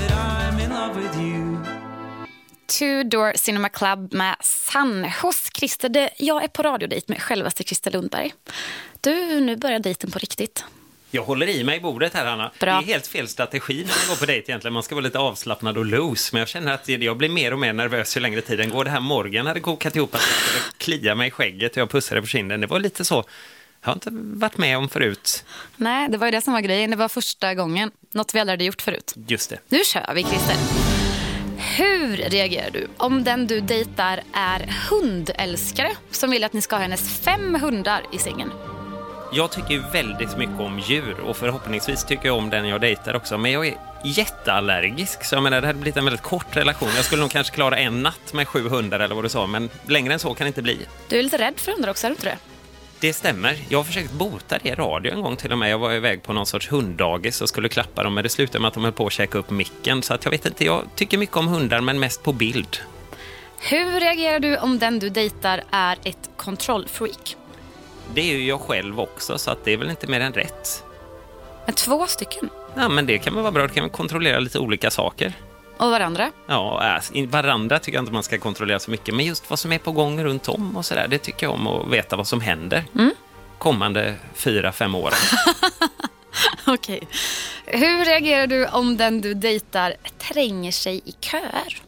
Two Door Cinema Club med Sann hos Christer. Det, jag är på radiodejt med självaste Christer Lundberg. Du, nu börjar dejten på riktigt. Jag håller i mig i bordet här, Anna. Bra. Det är helt fel strategi när man går på dejt egentligen. Man ska vara lite avslappnad och loose. Men jag känner att jag blir mer och mer nervös ju längre tiden går. Det här Morgan hade kokat ihop att jag skulle klia mig i skägget och jag pussade på kinden. Det var lite så. Jag har inte varit med om förut. Nej, det var ju det som var grejen. Det var första gången. Något vi aldrig hade gjort förut. Just det. Nu kör vi, Christer. Hur reagerar du om den du dejtar är hundälskare som vill att ni ska ha hennes fem hundar i sängen? Jag tycker ju väldigt mycket om djur och förhoppningsvis tycker jag om den jag dejtar också. Men jag är jätteallergisk så jag menar det hade blivit en väldigt kort relation. Jag skulle nog kanske klara en natt med sju hundar eller vad du sa, men längre än så kan det inte bli. Du är lite rädd för hundar också, är du inte det? Det stämmer. Jag har försökt bota det i radio en gång till och med. Jag var iväg på någon sorts hunddagis och skulle klappa dem, men det slutade med att de höll på att käka upp micken. Så att jag vet inte, jag tycker mycket om hundar men mest på bild. Hur reagerar du om den du dejtar är ett kontrollfreak? Det är ju jag själv också, så att det är väl inte mer än rätt. Men två stycken? Ja, men det kan väl vara bra. Det kan man kontrollera lite olika saker. Och varandra? Ja, äh, varandra tycker jag inte man ska kontrollera så mycket. Men just vad som är på gång runt om och sådär, det tycker jag om att veta vad som händer. Mm. Kommande fyra, fem år. Okej. Hur reagerar du om den du dejtar tränger sig i köer?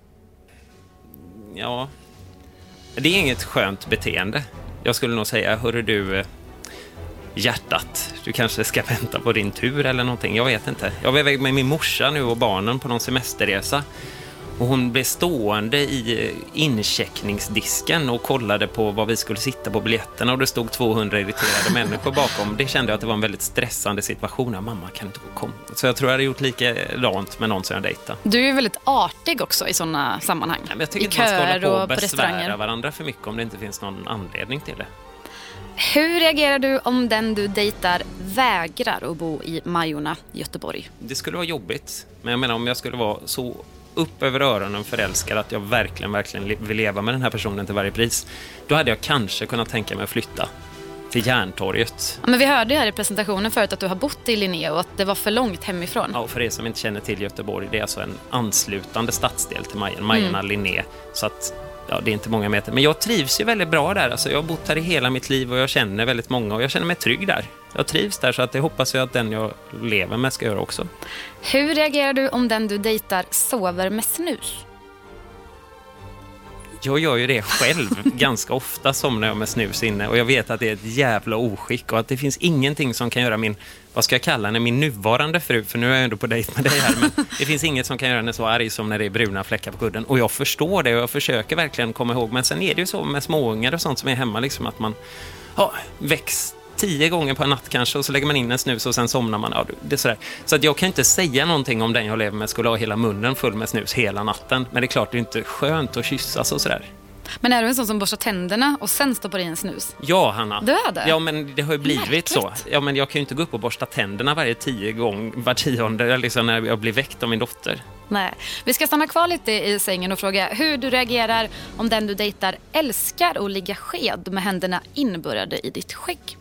Ja, det är inget skönt beteende. Jag skulle nog säga, hörru du, hjärtat, du kanske ska vänta på din tur eller någonting, jag vet inte. Jag var iväg med min morsa nu och barnen på någon semesterresa och hon blev stående i incheckningsdisken och kollade på vad vi skulle sitta på biljetterna och det stod tvåhundra irriterade människor bakom. Det kände jag att det var en väldigt stressande situation. Ja, mamma kan inte gå komma. Så jag tror jag hade gjort likadant med någon som jag dejtade. Du är ju väldigt artig också i sådana sammanhang. Ja, men jag tycker I inte man ska hålla på och på besvära varandra för mycket om det inte finns någon anledning till det. Hur reagerar du om den du dejtar vägrar att bo i Majorna i Göteborg? Det skulle vara jobbigt. Men jag menar om jag skulle vara så upp över öronen förälskad att jag verkligen, verkligen vill leva med den här personen till varje pris. Då hade jag kanske kunnat tänka mig att flytta till Järntorget. Ja, men vi hörde här i presentationen förut att du har bott i Linné och att det var för långt hemifrån. Ja, och för er som inte känner till Göteborg, det är alltså en anslutande stadsdel till Majen, Majorna, mm. Linné. Så att ja, det är inte många meter. Men jag trivs ju väldigt bra där. Alltså, jag har bott här i hela mitt liv och jag känner väldigt många och jag känner mig trygg där. jag trivs där, så att det hoppas jag att den jag lever med ska göra också. Hur reagerar du om den du dejtar sover med snus? Jag gör ju det själv ganska ofta, somnar jag med snus inne, och jag vet att det är ett jävla oskick och att det finns ingenting som kan göra min, vad ska jag kalla henne, min nuvarande fru, för nu är jag ändå på dejt med dig här, men det finns inget som kan göra henne så arg som när det är bruna fläckar på kudden, och jag förstår det och jag försöker verkligen komma ihåg, men sen är det ju så med småungar och sånt som är hemma liksom, att man ja, väcks tio gånger på en natt kanske, och så lägger man in en snus och sen somnar man. Ja, det är sådär. Så att jag kan inte säga någonting om den jag lever med skulle ha hela munnen full med snus hela natten. Men det är klart, det är inte skönt att kyssas och sådär. Men är du en sån som borstar tänderna och sen stoppar i en snus? Ja, Hanna. Du är det? Ja, men det har ju blivit Märkligt. så. Ja, men jag kan ju inte gå upp och borsta tänderna varje tio gång, var tionde, liksom när jag blir väckt av min dotter. Nej. Vi ska stanna kvar lite i sängen och fråga hur du reagerar om den du dejtar älskar att ligga sked med händerna inburrade i ditt skägg.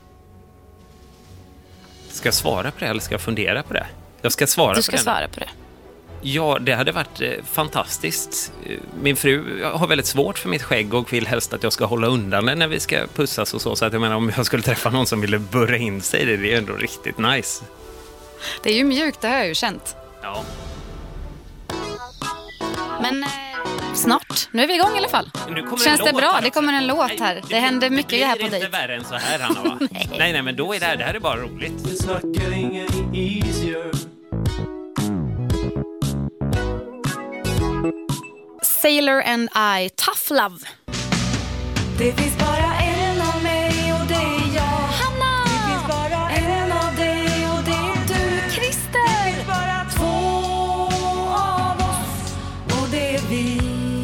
Ska jag svara på det eller ska jag fundera på det? Jag ska svara Du ska på det. svara på det. Ja, det hade varit eh, fantastiskt. Min fru har väldigt svårt för mitt skägg och vill helst att jag ska hålla undan det när vi ska pussas och så. Så att jag menar, om jag skulle träffa någon som ville burra in sig i det, det är ändå riktigt nice. Det är ju mjukt, det har jag ju känt. Ja. Men eh, snart. Nu är vi igång i alla fall. Nu kommer Känns en det låt bra? här Det kommer en låt Nej, här. Det, händer mycket det här blir på dig. inte värre än så här, Hanna, va? nej. nej, nej, men då är det här, det här är bara roligt. It's not getting any easier. Sailor and I, Tough Love. Det finns bara en av mig och det är jag. Hanna! Det finns bara en av dig och det är du. Christer! Det finns bara två av oss och det är vi.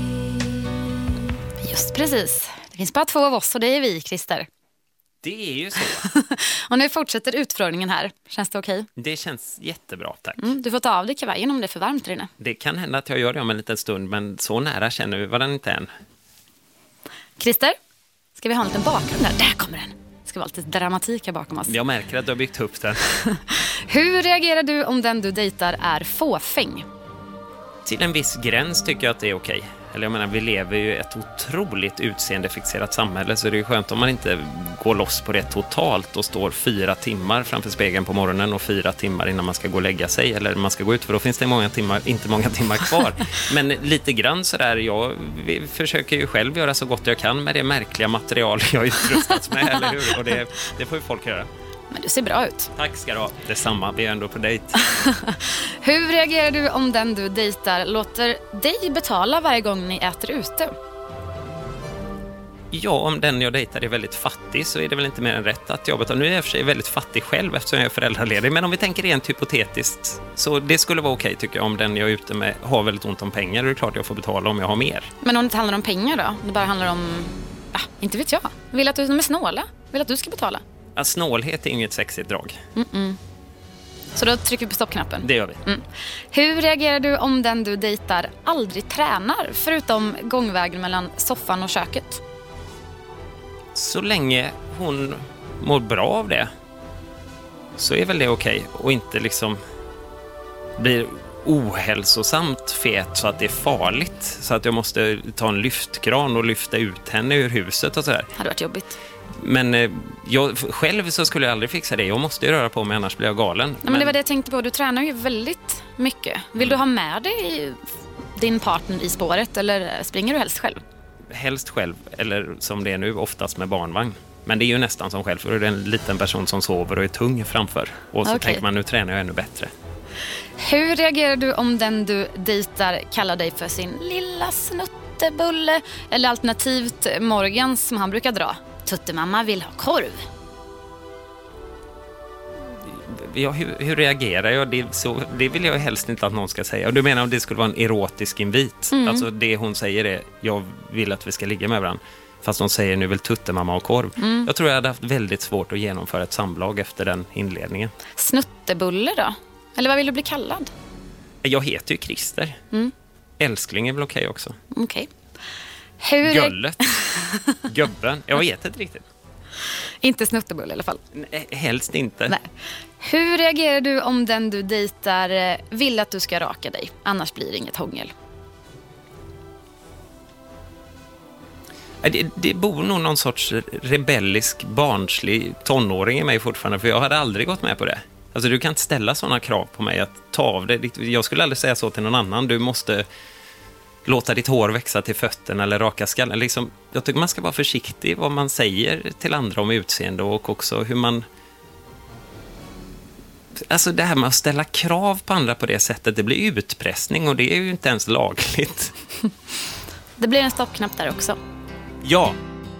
Just precis. Det finns bara två av oss och det är vi, Christer. Det är ju så. Och nu fortsätter utfrågningen här. Känns det okej? Det känns jättebra, tack. Mm, du får ta av dig kavajen om det är för varmt där inne. Det kan hända att jag gör det om en liten stund, men så nära känner vi varandra inte än. Christer, ska vi ha en liten bakgrund där? Där kommer den. Det ska vara lite dramatik här bakom oss. Jag märker att du har byggt upp den. Hur reagerar du om den du dejtar är fåfäng? Till en viss gräns tycker jag att det är okej. Eller jag menar, vi lever ju i ett otroligt utseendefixerat samhälle, så det är ju skönt om man inte går loss på det totalt och står fyra timmar framför spegeln på morgonen och fyra timmar innan man ska gå och lägga sig eller man ska gå ut, för då finns det många timmar, inte många timmar kvar. Men lite grann sådär, jag vi försöker ju själv göra så gott jag kan med det märkliga material jag utrustats med, eller hur? Och det, det får ju folk göra. Men du ser bra ut. Tack ska du ha. Detsamma, vi är ändå på dejt. Hur reagerar du om den du dejtar låter dig betala varje gång ni äter ute? Ja, om den jag dejtar är väldigt fattig så är det väl inte mer än rätt att jag betalar. Nu är jag i och för sig väldigt fattig själv eftersom jag är föräldraledig, men om vi tänker rent hypotetiskt så det skulle vara okej tycker jag om den jag är ute med har väldigt ont om pengar. Det är klart jag får betala om jag har mer. Men om det inte handlar om pengar då? Det bara handlar om, ah, inte vet jag. Vill att du de är snåla? Vill att du ska betala? Ja, snålhet är inget sexigt drag. Mm-mm. Så då trycker vi på stoppknappen. Det gör vi. Mm. Hur reagerar du om den du dejtar aldrig tränar förutom gångvägen mellan soffan och köket? Så länge hon mår bra av det så är väl det okej och inte liksom blir ohälsosamt fet så att det är farligt så att jag måste ta en lyftkran och lyfta ut henne ur huset och sådär. Det hade varit jobbigt. Men eh, jag, själv så skulle jag aldrig fixa det. Jag måste ju röra på mig, annars blir jag galen. Nej, men, men det var det jag tänkte på. Du tränar ju väldigt mycket. Vill mm. du ha med dig din partner i spåret eller springer du helst själv? Helst själv, eller som det är nu, oftast med barnvagn. Men det är ju nästan som själv, för det är en liten person som sover och är tung framför. Och så okay. tänker man, nu tränar jag ännu bättre. Hur reagerar du om den du dejtar kallar dig för sin lilla snuttebulle? Eller alternativt Morgan som han brukar dra. Tuttemamma vill ha korv. Ja, hur, hur reagerar jag? Det, så, det vill jag helst inte att någon ska säga. Och du menar om det skulle vara en erotisk invit? Mm. Alltså det hon säger är, jag vill att vi ska ligga med varandra. Fast hon säger, nu vill tuttemamma och korv. Mm. Jag tror jag hade haft väldigt svårt att genomföra ett samlag efter den inledningen. Snuttebulle då? Eller vad vill du bli kallad? Jag heter ju Christer. Mm. Älskling är väl okej också. Okej. Okay. Hur... Gullet. Gubben. Jag vet inte riktigt. Inte snuttebull i alla fall. Nej, helst inte. Nej. Hur reagerar du om den du dejtar vill att du ska raka dig? Annars blir det inget hångel. Det, det bor nog någon sorts rebellisk, barnslig tonåring i mig fortfarande, för jag hade aldrig gått med på det. Alltså du kan inte ställa sådana krav på mig att ta av det. Jag skulle aldrig säga så till någon annan. Du måste låta ditt hår växa till fötterna eller raka skallen. Liksom, jag tycker man ska vara försiktig vad man säger till andra om utseende och också hur man... Alltså det här med att ställa krav på andra på det sättet, det blir utpressning och det är ju inte ens lagligt. Det blir en stoppknapp där också. Ja.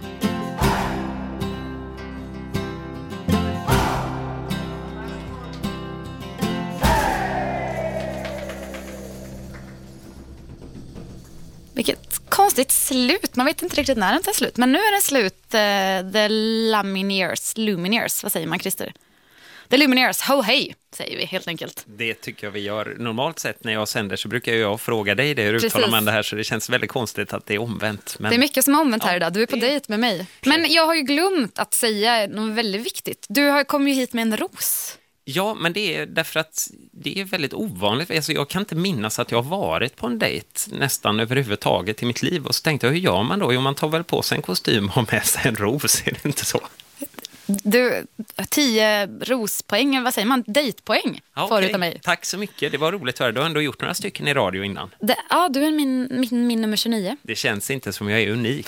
Vilket konstigt slut. Man vet inte riktigt när den tar slut. Men nu är det slut. Uh, the Lumineers. Lumineers, vad säger man, Christer? The Lumineers, ho hej, säger vi helt enkelt. Det tycker jag vi gör. Normalt sett när jag sänder så brukar jag fråga dig det. Hur uttalar man det här? Så det känns väldigt konstigt att det är omvänt. Men... Det är mycket som är omvänt här ja, idag. Du är på det... dejt med mig. Men jag har ju glömt att säga något väldigt viktigt. Du har kommit ju hit med en ros. Ja, men det är därför att det är väldigt ovanligt. Alltså, jag kan inte minnas att jag har varit på en dejt nästan överhuvudtaget i mitt liv. Och så tänkte jag, hur gör man då? Jo, man tar väl på sig en kostym och har med sig en ros, är det inte så? Du, tio rospoäng, vad säger man? Dejtpoäng ja, får okay. du av mig. Tack så mycket, det var roligt att höra. Du har ändå gjort några stycken i radio innan. Det, ja, du är min, min, min nummer tjugonio. Det känns inte som jag är unik.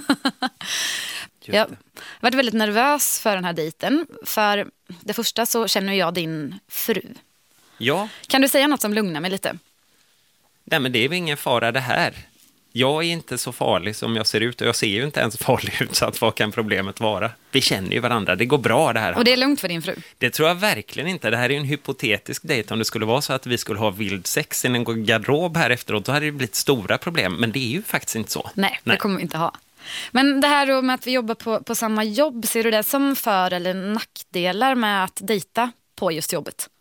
Jag har varit väldigt nervös för den här dejten. För det första så känner jag din fru. Ja. Kan du säga något som lugnar mig lite? Nej, men det är väl ingen fara det här. Jag är inte så farlig som jag ser ut och jag ser ju inte ens farlig ut, så att vad kan problemet vara? Vi känner ju varandra, det går bra det här. Och det är lugnt för din fru? Det tror jag verkligen inte. Det här är en hypotetisk dejt. Om det skulle vara så att vi skulle ha vild sex i en garderob här efteråt, då hade det blivit stora problem. Men det är ju faktiskt inte så. Nej, Nej. det kommer vi inte ha. Men det här med att vi jobbar på, på samma jobb, ser du det som för- eller nackdelar med att dejta på just jobbet?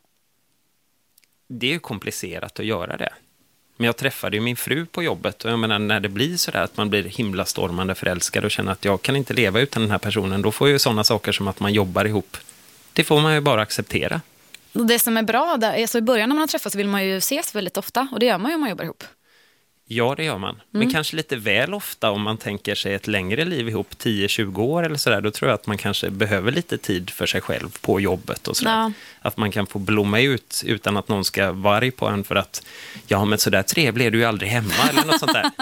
Det är ju komplicerat att göra det. Men jag träffade ju min fru på jobbet och jag menar, när det blir så där att man blir himla stormande förälskad och känner att jag kan inte leva utan den här personen, då får ju sådana saker som att man jobbar ihop. Det får man ju bara acceptera. Det som är bra där är så i början när man träffas så vill man ju ses väldigt ofta, och det gör man ju om man jobbar ihop. Ja, det gör man. Mm. Men kanske lite väl ofta om man tänker sig ett längre liv ihop, tio tjugo år eller sådär, då tror jag att man kanske behöver lite tid för sig själv på jobbet och sådär. Ja. Att man kan få blomma ut utan att någon ska vara arg på en för att ja, men sådär trevlig är du ju aldrig hemma eller något sånt där.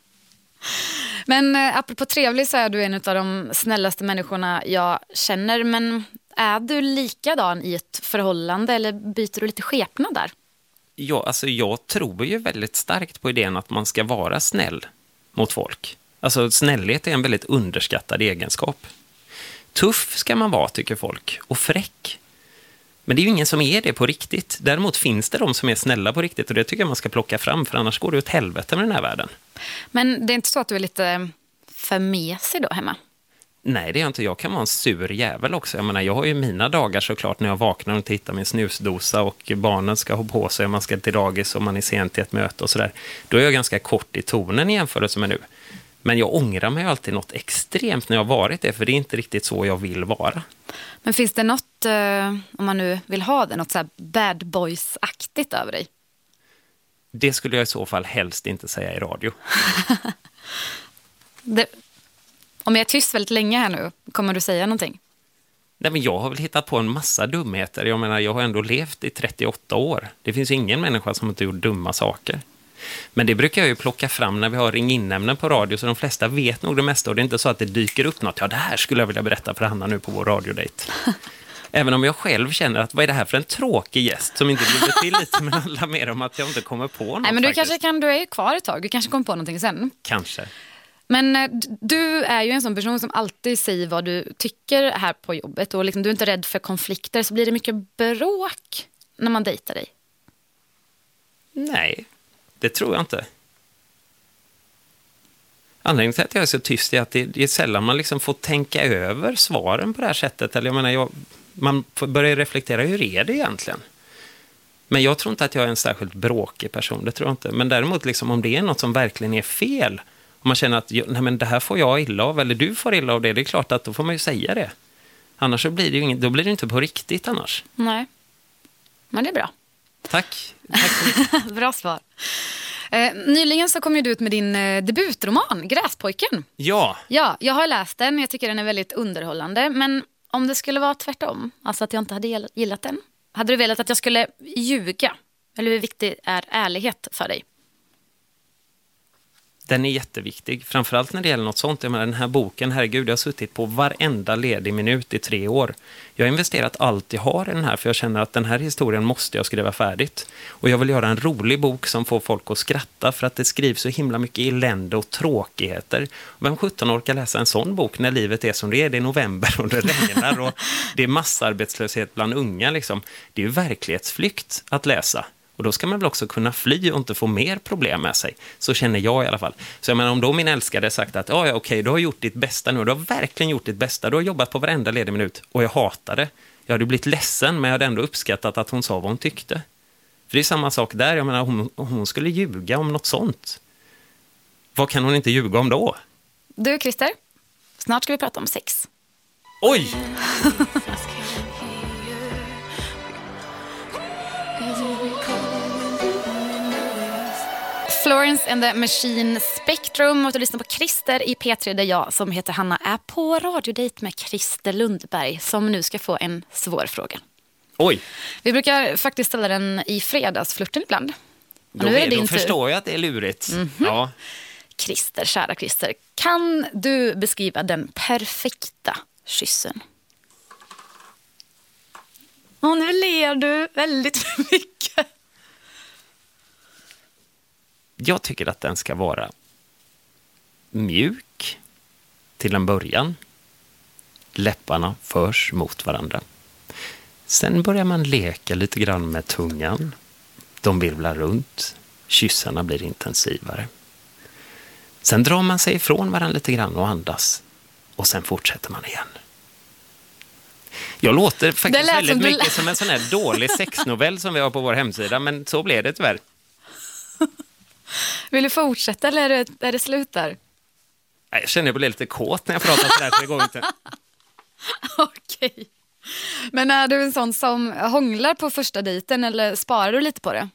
Men eh, apropå trevlig så är du en av de snällaste människorna jag känner, men är du likadan i ett förhållande eller byter du lite skepnad där? Ja, alltså jag tror ju väldigt starkt på idén att man ska vara snäll mot folk. Alltså snällhet är en väldigt underskattad egenskap. Tuff ska man vara, tycker folk, och fräck. Men det är ju ingen som är det på riktigt. Däremot finns det de som är snälla på riktigt och det tycker jag man ska plocka fram, för annars går det åt helvete med den här världen. Men det är inte så att du är lite för mesig då hemma? Nej, det är jag inte. Jag kan vara en sur jävel också. Jag menar, jag har ju mina dagar såklart när jag vaknar och tittar min snusdosa och barnen ska ha på sig och man ska till dagis och man är sent till ett möte och sådär. Då är jag ganska kort i tonen i jämförelse med nu. Men jag ångrar mig alltid något extremt när jag har varit det, för det är inte riktigt så jag vill vara. Men finns det något, eh, om man nu vill ha det, något så här bad boys-aktigt över dig? Det skulle jag i så fall helst inte säga i radio. det... Om jag är tyst väldigt länge här nu, kommer du säga någonting? Nej, men jag har väl hittat på en massa dumheter. Jag menar, jag har ändå levt i trettioåtta år. Det finns ingen människa som inte gjort dumma saker. Men det brukar jag ju plocka fram när vi har ring-in-ämnen på radio, så de flesta vet nog det mesta och det är inte så att det dyker upp något. Ja, det här skulle jag vilja berätta för Hanna nu på vår radiodejt. Även om jag själv känner att vad är det här för en tråkig gäst som inte bjuder till lite, men handlar mer om att jag inte kommer på något. Nej, men du faktiskt. kanske kan, du är ju kvar ett tag. Du kanske kommer på någonting sen. Kanske. Men du är ju en sån person som alltid säger vad du tycker här på jobbet. Och liksom, du är inte rädd för konflikter. Så blir det mycket bråk när man dejtar dig? Nej, det tror jag inte. Anledningen till att jag är så tyst är att det är sällan man liksom får tänka över svaren på det här sättet. Eller jag menar, jag, man får börja reflektera, hur är det egentligen? Men jag tror inte att jag är en särskilt bråkig person, det tror jag inte. Men däremot liksom, om det är något som verkligen är fel, om man känner att nej, men det här får jag illa av, eller du får illa av det, det är klart att då får man ju säga det. Annars så blir det ju inget, då blir det inte på riktigt annars. Nej, men det är bra. Tack. Tack så mycket. Bra svar. Eh, nyligen så kom ju du ut med din eh, debutroman, Gräspojken. Ja. Ja, jag har läst den. Jag tycker den är väldigt underhållande. Men om det skulle vara tvärtom, alltså att jag inte hade gillat den, hade du velat att jag skulle ljuga? Eller hur viktig är ärlighet för dig? Den är jätteviktig, framförallt när det gäller något sånt. Jag menar, den här boken, herregud, jag har suttit på varenda ledig minut i tre år. Jag har investerat allt jag har i den här, för jag känner att den här historien måste jag skriva färdigt. Och jag vill göra en rolig bok som får folk att skratta, för att det skrivs så himla mycket elände och tråkigheter. Vem sjutton orkar läsa en sån bok när livet är som det är? Det är november och det regnar och det är massarbetslöshet bland unga. Liksom. Det är ju verklighetsflykt att läsa. Och då ska man väl också kunna fly och inte få mer problem med sig. Så känner jag i alla fall. Så jag menar, om då min älskade sagt att ja, ja, okej, du har gjort ditt bästa nu. Du har verkligen gjort ditt bästa. Du har jobbat på varenda ledig minut. Och jag hatar det. Jag hade blivit ledsen, men jag hade ändå uppskattat att hon sa vad hon tyckte. För det är samma sak där. Jag menar, hon, hon skulle ljuga om något sånt. Vad kan hon inte ljuga om då? Du, Christer, snart ska vi prata om sex. Oj! Florence and the Machine Spectrum, och du lyssnar på Christer i P tre, där jag som heter Hanna är på radiodejt med Christer Lundberg, som nu ska få en svår fråga. Oj! Vi brukar faktiskt ställa den i fredagsflirten ibland. Då, nu är det din då tur. Förstår jag att det är lurigt. Mm-hmm. Ja. Christer, kära Christer, kan du beskriva den perfekta kyssen? Och nu ler du väldigt mycket. Jag tycker att den ska vara mjuk till en början. Läpparna förs mot varandra. Sen börjar man leka lite grann med tungan. De virvlar runt. Kyssarna blir intensivare. Sen drar man sig ifrån varandra lite grann och andas. Och sen fortsätter man igen. Jag låter faktiskt väldigt som mycket du... som en sån här dålig sexnovell som vi har på vår hemsida. Men så blev det tyvärr. Vill du fortsätta eller är det, är det slut där? Jag känner att jag blir lite kåt när jag pratar så där, så det går inte. Okej. Men är du en sån som hånglar på första dejten eller sparar du lite på det?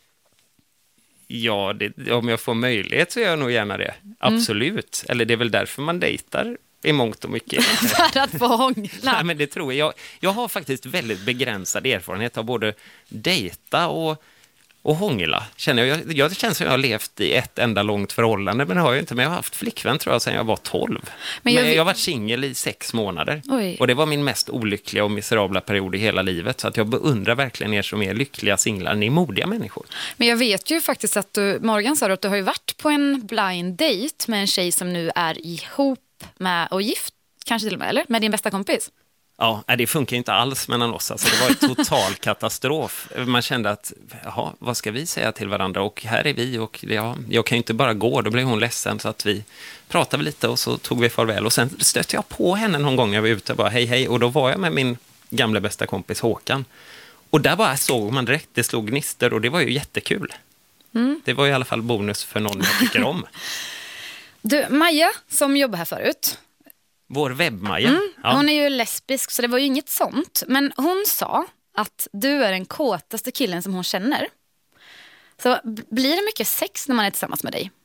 Ja, det, om jag får möjlighet så gör jag nog gärna det. Absolut. Mm. Eller det är väl därför man dejtar i mångt och mycket. För att få hångla. Nej, men det tror jag. Jag har faktiskt väldigt begränsad erfarenhet av både dejta och Och hångla, känner jag. Jag, jag känner som jag har levt i ett enda långt förhållande, men det har jag inte. Men jag har haft flickvän, tror jag, sedan jag var tolv. Men jag, men jag har varit singel i sex månader. Oj. Och det var min mest olyckliga och miserabla period i hela livet. Så att jag beundrar verkligen er som är lyckliga singlar. Ni är modiga människor. Men jag vet ju faktiskt att du, Morgan sa att du har ju varit på en blind date med en tjej som nu är ihop med och gift, kanske till och med, eller? Med din bästa kompis. Ja, det funkar inte alls mellan oss. Alltså, det var en total katastrof. Man kände att, jaha, vad ska vi säga till varandra? Och här är vi och ja, jag kan ju inte bara gå. Då blev hon ledsen, så att vi pratade lite och så tog vi farväl. Och sen stötte jag på henne någon gång när jag var ute och bara hej hej. Och då var jag med min gamla bästa kompis Håkan. Och där bara såg man direkt, det slog gnister och det var ju jättekul. Mm. Det var i alla fall bonus för någon jag tycker om. Du, Maja som jobbar här förut. Vår webbmaja. Mm, ja. Hon är ju lesbisk, så det var ju inget sånt. Men hon sa att du är den kåtaste killen som hon känner. Så blir det mycket sex när man är tillsammans med dig?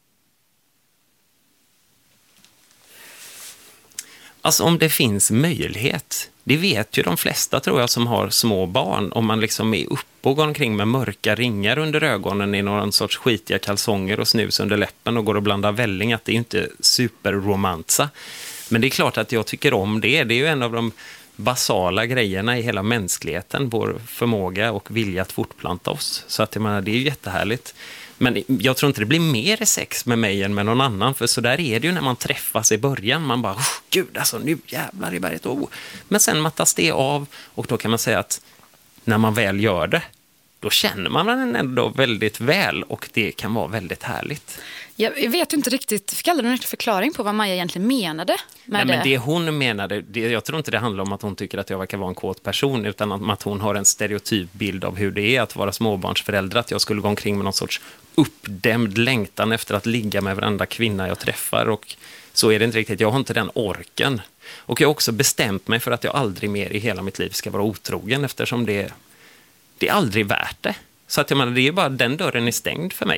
Alltså om det finns möjlighet. Det vet ju de flesta, tror jag, som har små barn. Om man liksom är uppe och går omkring med mörka ringar under ögonen i någon sorts skitiga kalsonger och snus under läppen och går och blandar välling, att det är ju inte superromansa. Men det är klart att jag tycker om det. Det är ju en av de basala grejerna i hela mänskligheten, vår förmåga och vilja att fortplanta oss. Så att jag menar, det är ju jättehärligt. Men jag tror inte det blir mer sex med mig än med någon annan. För så där är det ju när man träffas i början. Man bara, oh, gud alltså, nu jävlar i berget. Oh. Men sen mattas det av. Och då kan man säga att när man väl gör det, då känner man den ändå väldigt väl. Och det kan vara väldigt härligt. Jag vet inte riktigt, fick aldrig någon förklaring på vad Maja egentligen menade med Nej, det. Men det hon menade, det, jag tror inte det handlar om att hon tycker att jag verkar vara en kåt person, utan om att hon har en stereotyp bild av hur det är att vara småbarnsförälder, att jag skulle gå omkring med någon sorts uppdämd längtan efter att ligga med varenda kvinna jag träffar, och så är det inte riktigt. Jag har inte den orken. Och jag har också bestämt mig för att jag aldrig mer i hela mitt liv ska vara otrogen, eftersom det, det är aldrig värt det. Så att jag menar, det är bara den dörren är stängd för mig.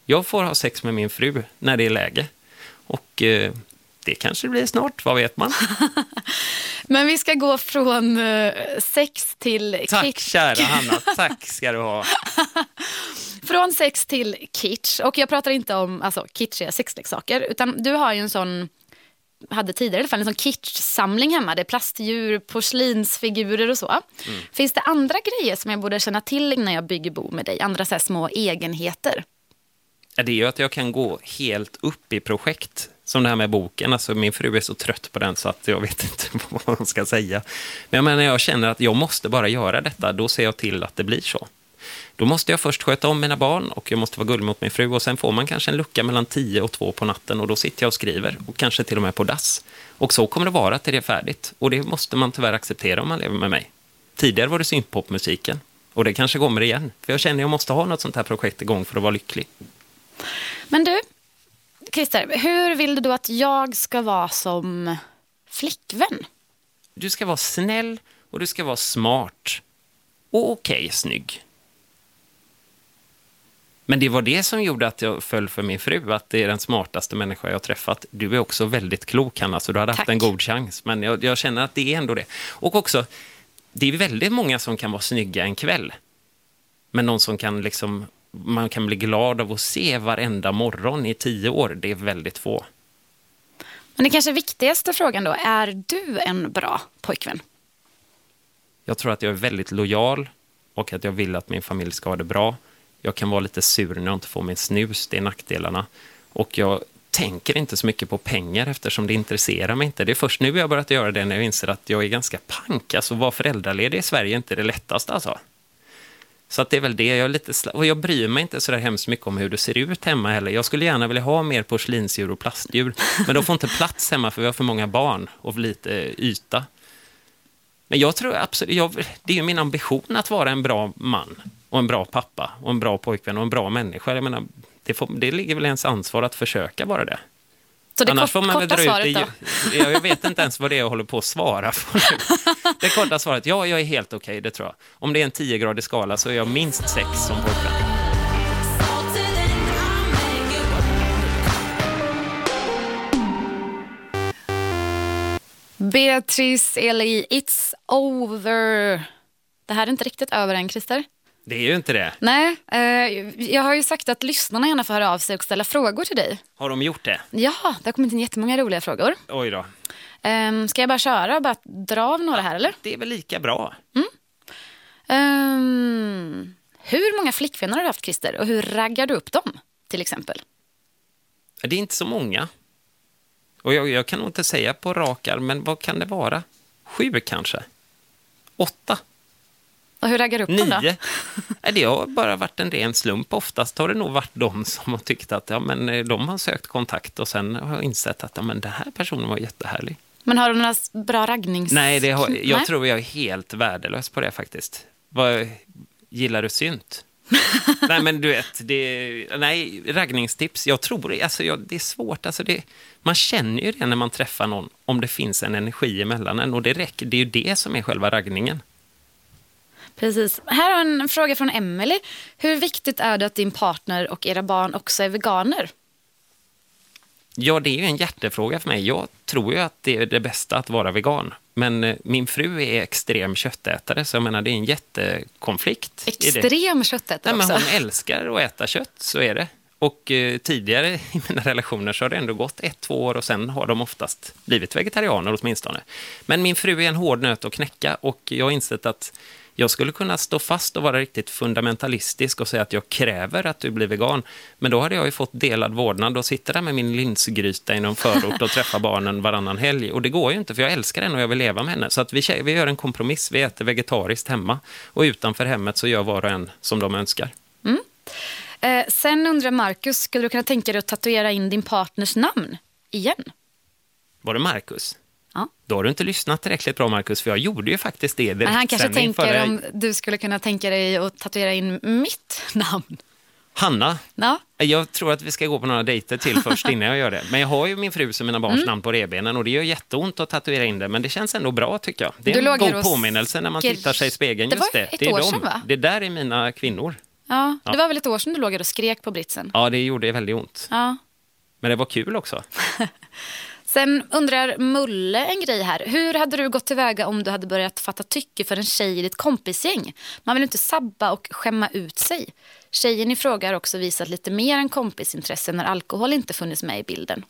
Jag får ha sex med min fru när det är läge. Och eh, det kanske blir snart, vad vet man? Men vi ska gå från uh, sex till Tack kitsch. kära Hanna, tack ska du ha. Från sex till kitsch. Och jag pratar inte om alltså, kitschiga sexleksaker, utan du har ju en sån, hade tidigare i alla fall en sån kitsch-samling hemma. Det är plastdjur, porslinsfigurer och så. Mm. Finns det andra grejer som jag borde känna till innan jag bygger bo med dig? Andra så här små egenheter? Ja, det är ju att jag kan gå helt upp i projekt. Som det här med boken. Alltså, min fru är så trött på den så att jag vet inte vad hon ska säga. Men jag menar, jag känner att jag måste bara göra detta. Då ser jag till att det blir så. Då måste jag först sköta om mina barn och jag måste vara gullig mot min fru. Och sen får man kanske en lucka mellan tio och två på natten och då sitter jag och skriver. Och kanske till och med på dass. Och så kommer det vara till det är färdigt. Och det måste man tyvärr acceptera om man lever med mig. Tidigare var det synpopmusiken. Och det kanske kommer igen. För jag känner att jag måste ha något sånt här projekt igång för att vara lycklig. Men du, Christer, hur vill du då att jag ska vara som flickvän? Du ska vara snäll och du ska vara smart. Och okej, okay, snygg. Men det var det som gjorde att jag föll för min fru. Att det är den smartaste människa jag har träffat. Du är också väldigt klok, Hanna, så du hade Tack. haft en god chans. Men jag, jag känner att det är ändå det. Och också, det är väldigt många som kan vara snygga en kväll. Men någon som kan liksom, man kan bli glad av att se varenda morgon i tio år. Det är väldigt få. Men det kanske viktigaste frågan då, är du en bra pojkvän? Jag tror att jag är väldigt lojal och att jag vill att min familj ska ha det bra. Jag kan vara lite sur när jag inte får min snus, det är nackdelarna. Och jag tänker inte så mycket på pengar eftersom det intresserar mig inte. Det är först nu jag har börjat göra det när jag inser att jag är ganska pank. Alltså vara föräldraledig i Sverige är inte det lättaste alltså. Så att det är väl det, jag är lite sl- och jag bryr mig inte så där hemskt mycket om hur det ser ut hemma heller. Jag skulle gärna vilja ha mer porslinsdjur och plastdjur. Men de får inte plats hemma för vi har för många barn och för lite yta. Men jag tror absolut, jag, det är ju min ambition att vara en bra man och en bra pappa och en bra pojkvän och en bra människa. Jag menar, det, får, det ligger väl ens ansvar att försöka vara det. Så det Annars kort, får man korta väl dra ut svaret det, då? jag vet inte ens vad det är jag håller på att svara på nu. Det korta svaret, ja, jag är helt okej, okay, det tror jag. Om det är en tio-gradig skala så är jag minst sex som pojkvän. Beatrice Eli, it's over. Det här är inte riktigt över än, Christer. Det är ju inte det. Nej, eh, jag har ju sagt att lyssnarna gärna får höra av sig och ställa frågor till dig. Har de gjort det? Ja, det har kommit in jättemånga roliga frågor. Oj då. Um, ska jag bara köra och bara dra av några här, eller? Det är väl lika bra. Mm. Um, hur många flickvänner har du haft, Christer? Och hur raggar du upp dem, till exempel? Det är inte så många. Och jag, jag kan nog inte säga på rakar, men vad kan det vara? Sju kanske? Åtta? Och hur raggar du upp dem då? Nio? Det har bara varit en ren slump. Oftast har det nog varit de som har tyckt att ja, men de har sökt kontakt och sen har jag insett att ja, men den här personen var jättehärlig. Men har du några bra raggnings... Nej, det har, jag Nej? tror jag är helt värdelös på det faktiskt. Vad, gillar du synt? Nej, men du vet, det, nej, raggningstips, jag tror alltså, jag, det är svårt. Alltså det, man känner ju det när man träffar någon, om det finns en energi emellan en, och det räcker, det är ju det som är själva raggningen. Precis. Här har en fråga från Emily. Hur viktigt är det att din partner och era barn också är veganer? Ja, det är ju en hjärtefråga för mig. Jag tror ju att det är det bästa att vara vegan. Men min fru är extrem köttätare, så jag menar det är en jättekonflikt. Extrem köttätare Nej, också? men hon älskar att äta kött, så är det. Och eh, tidigare i mina relationer så har det ändå gått ett, två år och sen har de oftast blivit vegetarianer åtminstone. Men min fru är en hård nöt att knäcka och jag har insett att jag skulle kunna stå fast och vara riktigt fundamentalistisk och säga att jag kräver att du blir vegan. Men då hade jag ju fått delad vårdnad och sitter där med min linsgryta i någon förort och träffar barnen varannan helg. Och det går ju inte, för jag älskar henne och jag vill leva med henne. Så att vi, vi gör en kompromiss, vi äter vegetariskt hemma. Och utanför hemmet så gör var och en som de önskar. Mm. Eh, sen undrar Marcus, skulle du kunna tänka dig att tatuera in din partners namn igen? Var det Marcus? Ja. Då har du inte lyssnat tillräckligt bra, Marcus, för jag gjorde ju faktiskt det. Men han kanske tänker förra... om du skulle kunna tänka dig att tatuera in mitt namn. Hanna, ja. Jag tror att vi ska gå på några dejter till först innan jag gör det. Men jag har ju min frus och mina barns Mm. namn på rebenen och det gör jätteont att tatuera in det, men det känns ändå bra tycker jag. Det är Du en låg god och påminnelse när man tittar sig i spegeln. Det Just var det, ett det är år de. sedan, va? Det där är mina kvinnor. Ja, det Ja. var väl ett år sedan du låg och skrek på britsen. Ja, det gjorde väldigt ont. Ja. Men det var kul också. Sen undrar Mulle en grej här. Hur hade du gått tillväga om du hade börjat fatta tycke för en tjej i ditt kompisgäng? Man vill inte sabba och skämma ut sig. Tjejen i fråga har också visat lite mer än kompisintresse när alkohol inte funnits med i bilden.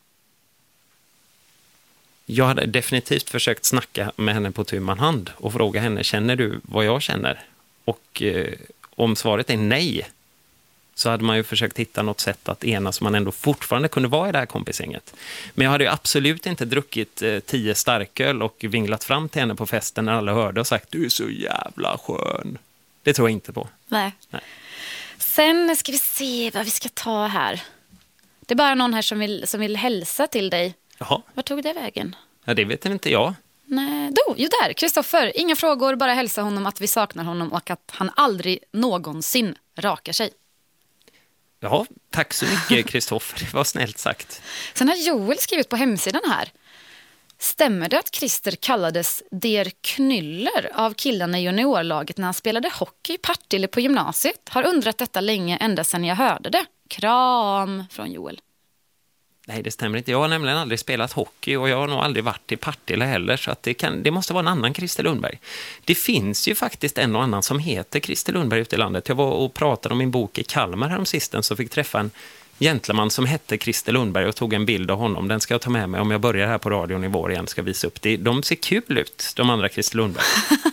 Jag hade definitivt försökt snacka med henne på tu man hand och fråga henne, känner du vad jag känner? Och eh, om svaret är nej, så hade man ju försökt hitta något sätt att enas så man ändå fortfarande kunde vara i det här kompisgänget. Men jag hade ju absolut inte druckit eh, tio starköl och vinglat fram till henne på festen när alla hörde och sagt, du är så jävla skön. Det tror jag inte på. Nej. Nej. Sen ska vi se vad vi ska ta här. Det är bara någon här som vill, som vill hälsa till dig. Jaha. Vad tog det vägen? Ja, det vet inte jag. Nej, då, ju där, Kristoffer. Inga frågor, bara hälsa honom att vi saknar honom och att han aldrig någonsin rakar sig. Ja, tack så mycket Kristoffer, det var snällt sagt. Sen har Joel skrivit på hemsidan här. Stämmer det att Christer kallades Der Knyller av killarna i juniorlaget när han spelade hockey i Partille på gymnasiet? Har undrat detta länge ända sedan jag hörde det. Kram från Joel. Nej, det stämmer inte. Jag har nämligen aldrig spelat hockey och jag har nog aldrig varit i Partille heller, så att det, kan, det måste vara en annan Christer Lundberg. Det finns ju faktiskt en och annan som heter Christer Lundberg ute i landet. Jag var och pratade om min bok i Kalmar häromsistens så fick träffa en gentleman som hette Christer Lundberg och tog en bild av honom. Den ska jag ta med mig om jag börjar här på radion i vår igen, ska visa upp det. De ser kul ut, de andra Christer Lundberg.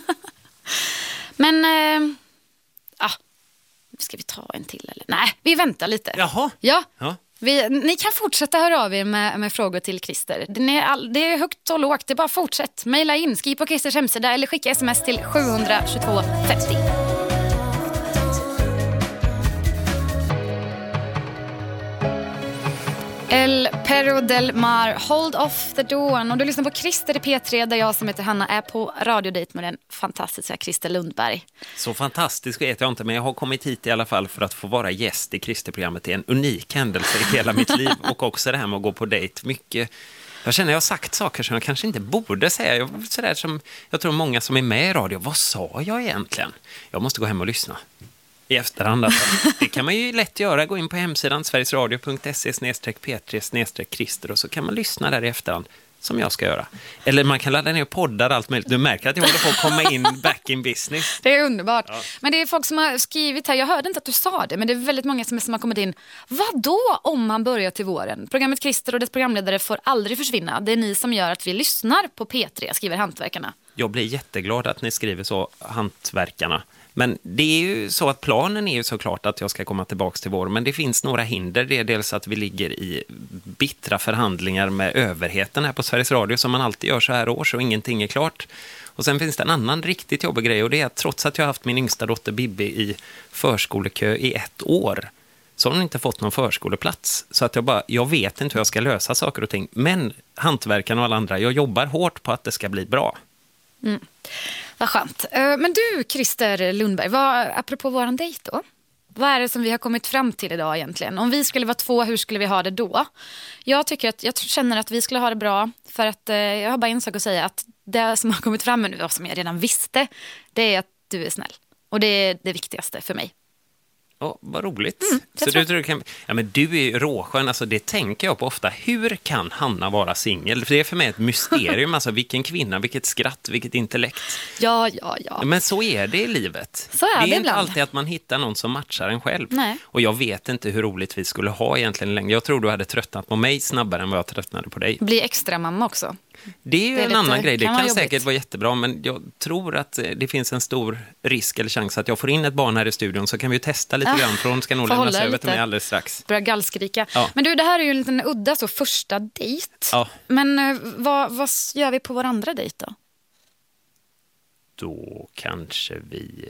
Men, äh, ah, ska vi ta en till eller? Nej, vi väntar lite. Jaha. Ja. Ja. Vi, ni kan fortsätta höra av er med, med frågor till Christer. Det är, all, det är högt och lågt, det är bara fortsätt. Maila in, skriv på Christers hemsida eller skicka sms till sju två femtio. El Perro del Mar, Hold Off the Dawn. Och du lyssnar på Christer i P tre där jag som heter Hanna är på radiodejt med den fantastiska Christer Lundberg. Så fantastisk vet jag inte, men jag har kommit hit i alla fall för att få vara gäst i Christer-programmet. Det är en unik händelse i hela mitt liv och också det här med att gå på dejt. Mycket, jag känner jag har sagt saker som jag kanske inte borde säga. Jag, sådär som, jag tror många som är med i radio, vad sa jag egentligen? Jag måste gå hem och lyssna. I efterhand alltså. Det kan man ju lätt göra. Gå in på hemsidan sverigesradio punkt se snedstreck p tre snedstreck Christer och så kan man lyssna där i efterhand som jag ska göra. Eller man kan ladda ner poddar allt möjligt. Du märker att jag håller på att komma in back in business. Det är underbart. Ja. Men det är folk som har skrivit här, jag hörde inte att du sa det, men det är väldigt många som, som har kommit in. Vad då om man börjar till våren? Programmet Christer och dess programledare får aldrig försvinna. Det är ni som gör att vi lyssnar på P tre, skriver hantverkarna. Jag blir jätteglad att ni skriver så, hantverkarna. Men det är ju så att planen är ju såklart att jag ska komma tillbaka till vår. Men det finns några hinder. Det är dels att vi ligger i bittra förhandlingar med överheten här på Sveriges Radio som man alltid gör så här års och ingenting är klart. Och sen finns det en annan riktigt jobbig grej och det är att trots att jag har haft min yngsta dotter Bibi i förskolekö i ett år så har hon inte fått någon förskoleplats. Så att jag bara, jag vet inte hur jag ska lösa saker och ting. Men hantverkarna och alla andra, jag jobbar hårt på att det ska bli bra. Mm. Vad skönt. Men du, Christer Lundberg, vad, apropå våran dejt då? Vad är det som vi har kommit fram till idag egentligen? Om vi skulle vara två, hur skulle vi ha det då? Jag tycker att, jag känner att vi skulle ha det bra för att eh, jag har bara en sak att säga att det som har kommit fram nu och som jag redan visste, det är att du är snäll. Och det är det viktigaste för mig. Oh, vad roligt. Mm, så du, tror du, kan, ja, men du är ju råskön, alltså det tänker jag på ofta. Hur kan Hanna vara singel? För det är för mig ett mysterium, alltså vilken kvinna, vilket skratt, vilket intellekt. Ja, ja, ja. Men så är det i livet. Så är det, det är inte ibland. alltid att man hittar någon som matchar en själv. Nej. Och jag vet inte hur roligt vi skulle ha egentligen längre. Jag tror du hade tröttnat på mig snabbare än vad jag tröttnade på dig. Bli extra mamma också. Det är ju Det är en lite- annan grej. Det kan kan, vara säkert jobbigt. vara jättebra, men jag tror att eh, det finns en stor risk eller chans att jag får in ett barn här i studion så kan vi ju testa lite Ja. grann för hon ska nog Får lämnas hålla över lite. till mig alldeles strax. Börja gallskrika. Ja. Men du, det här är ju en liten udda så första dejt. Ja. Men eh, vad, vad gör vi på vår andra dejt då? Då kanske vi...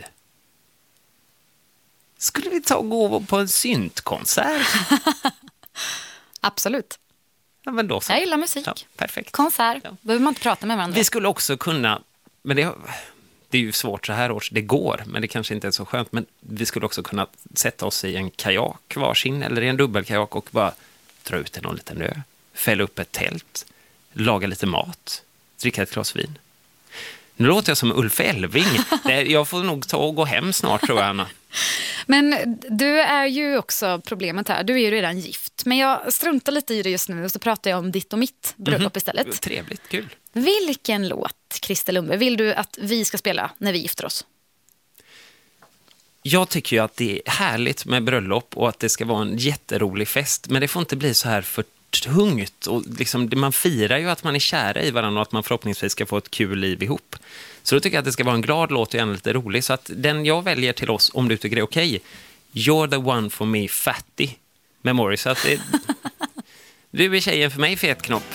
Skulle vi ta och gå på en syntkonsert? Absolut. Ja, men då så. Jag gillar musik. Ja, perfekt. Konsert. Behöver man inte prata med varandra. Vi skulle också kunna... Men det, det är ju svårt så här års. Det går, men det kanske inte är så skönt. Men vi skulle också kunna sätta oss i en kajak varsin eller i en dubbelkajak och bara dra ut till någon liten ö. Fälla upp ett tält. Laga lite mat. Dricka ett glas vin. Nu låter jag som Ulf Elving. Det, jag får nog ta och gå hem snart, tror jag, Anna. Men du är ju också problemet här. Du är ju redan gift. Men jag struntar lite i det just nu och så pratar jag om ditt och mitt bröllop Mhm. istället. Trevligt, kul. Vilken låt, Christer Lundberg, vill du att vi ska spela när vi gifter oss? Jag tycker ju att det är härligt med bröllop och att det ska vara en jätterolig fest. Men det får inte bli så här för tungt. Och liksom, man firar ju att man är kära i varandra och att man förhoppningsvis ska få ett kul liv ihop. Så då tycker jag att det ska vara en glad låt och gärna lite rolig. Så att den jag väljer till oss, om du tycker det är okej, You're the one for me, Fatty med Morris. Så att det, du är tjejen för mig, fetknopp.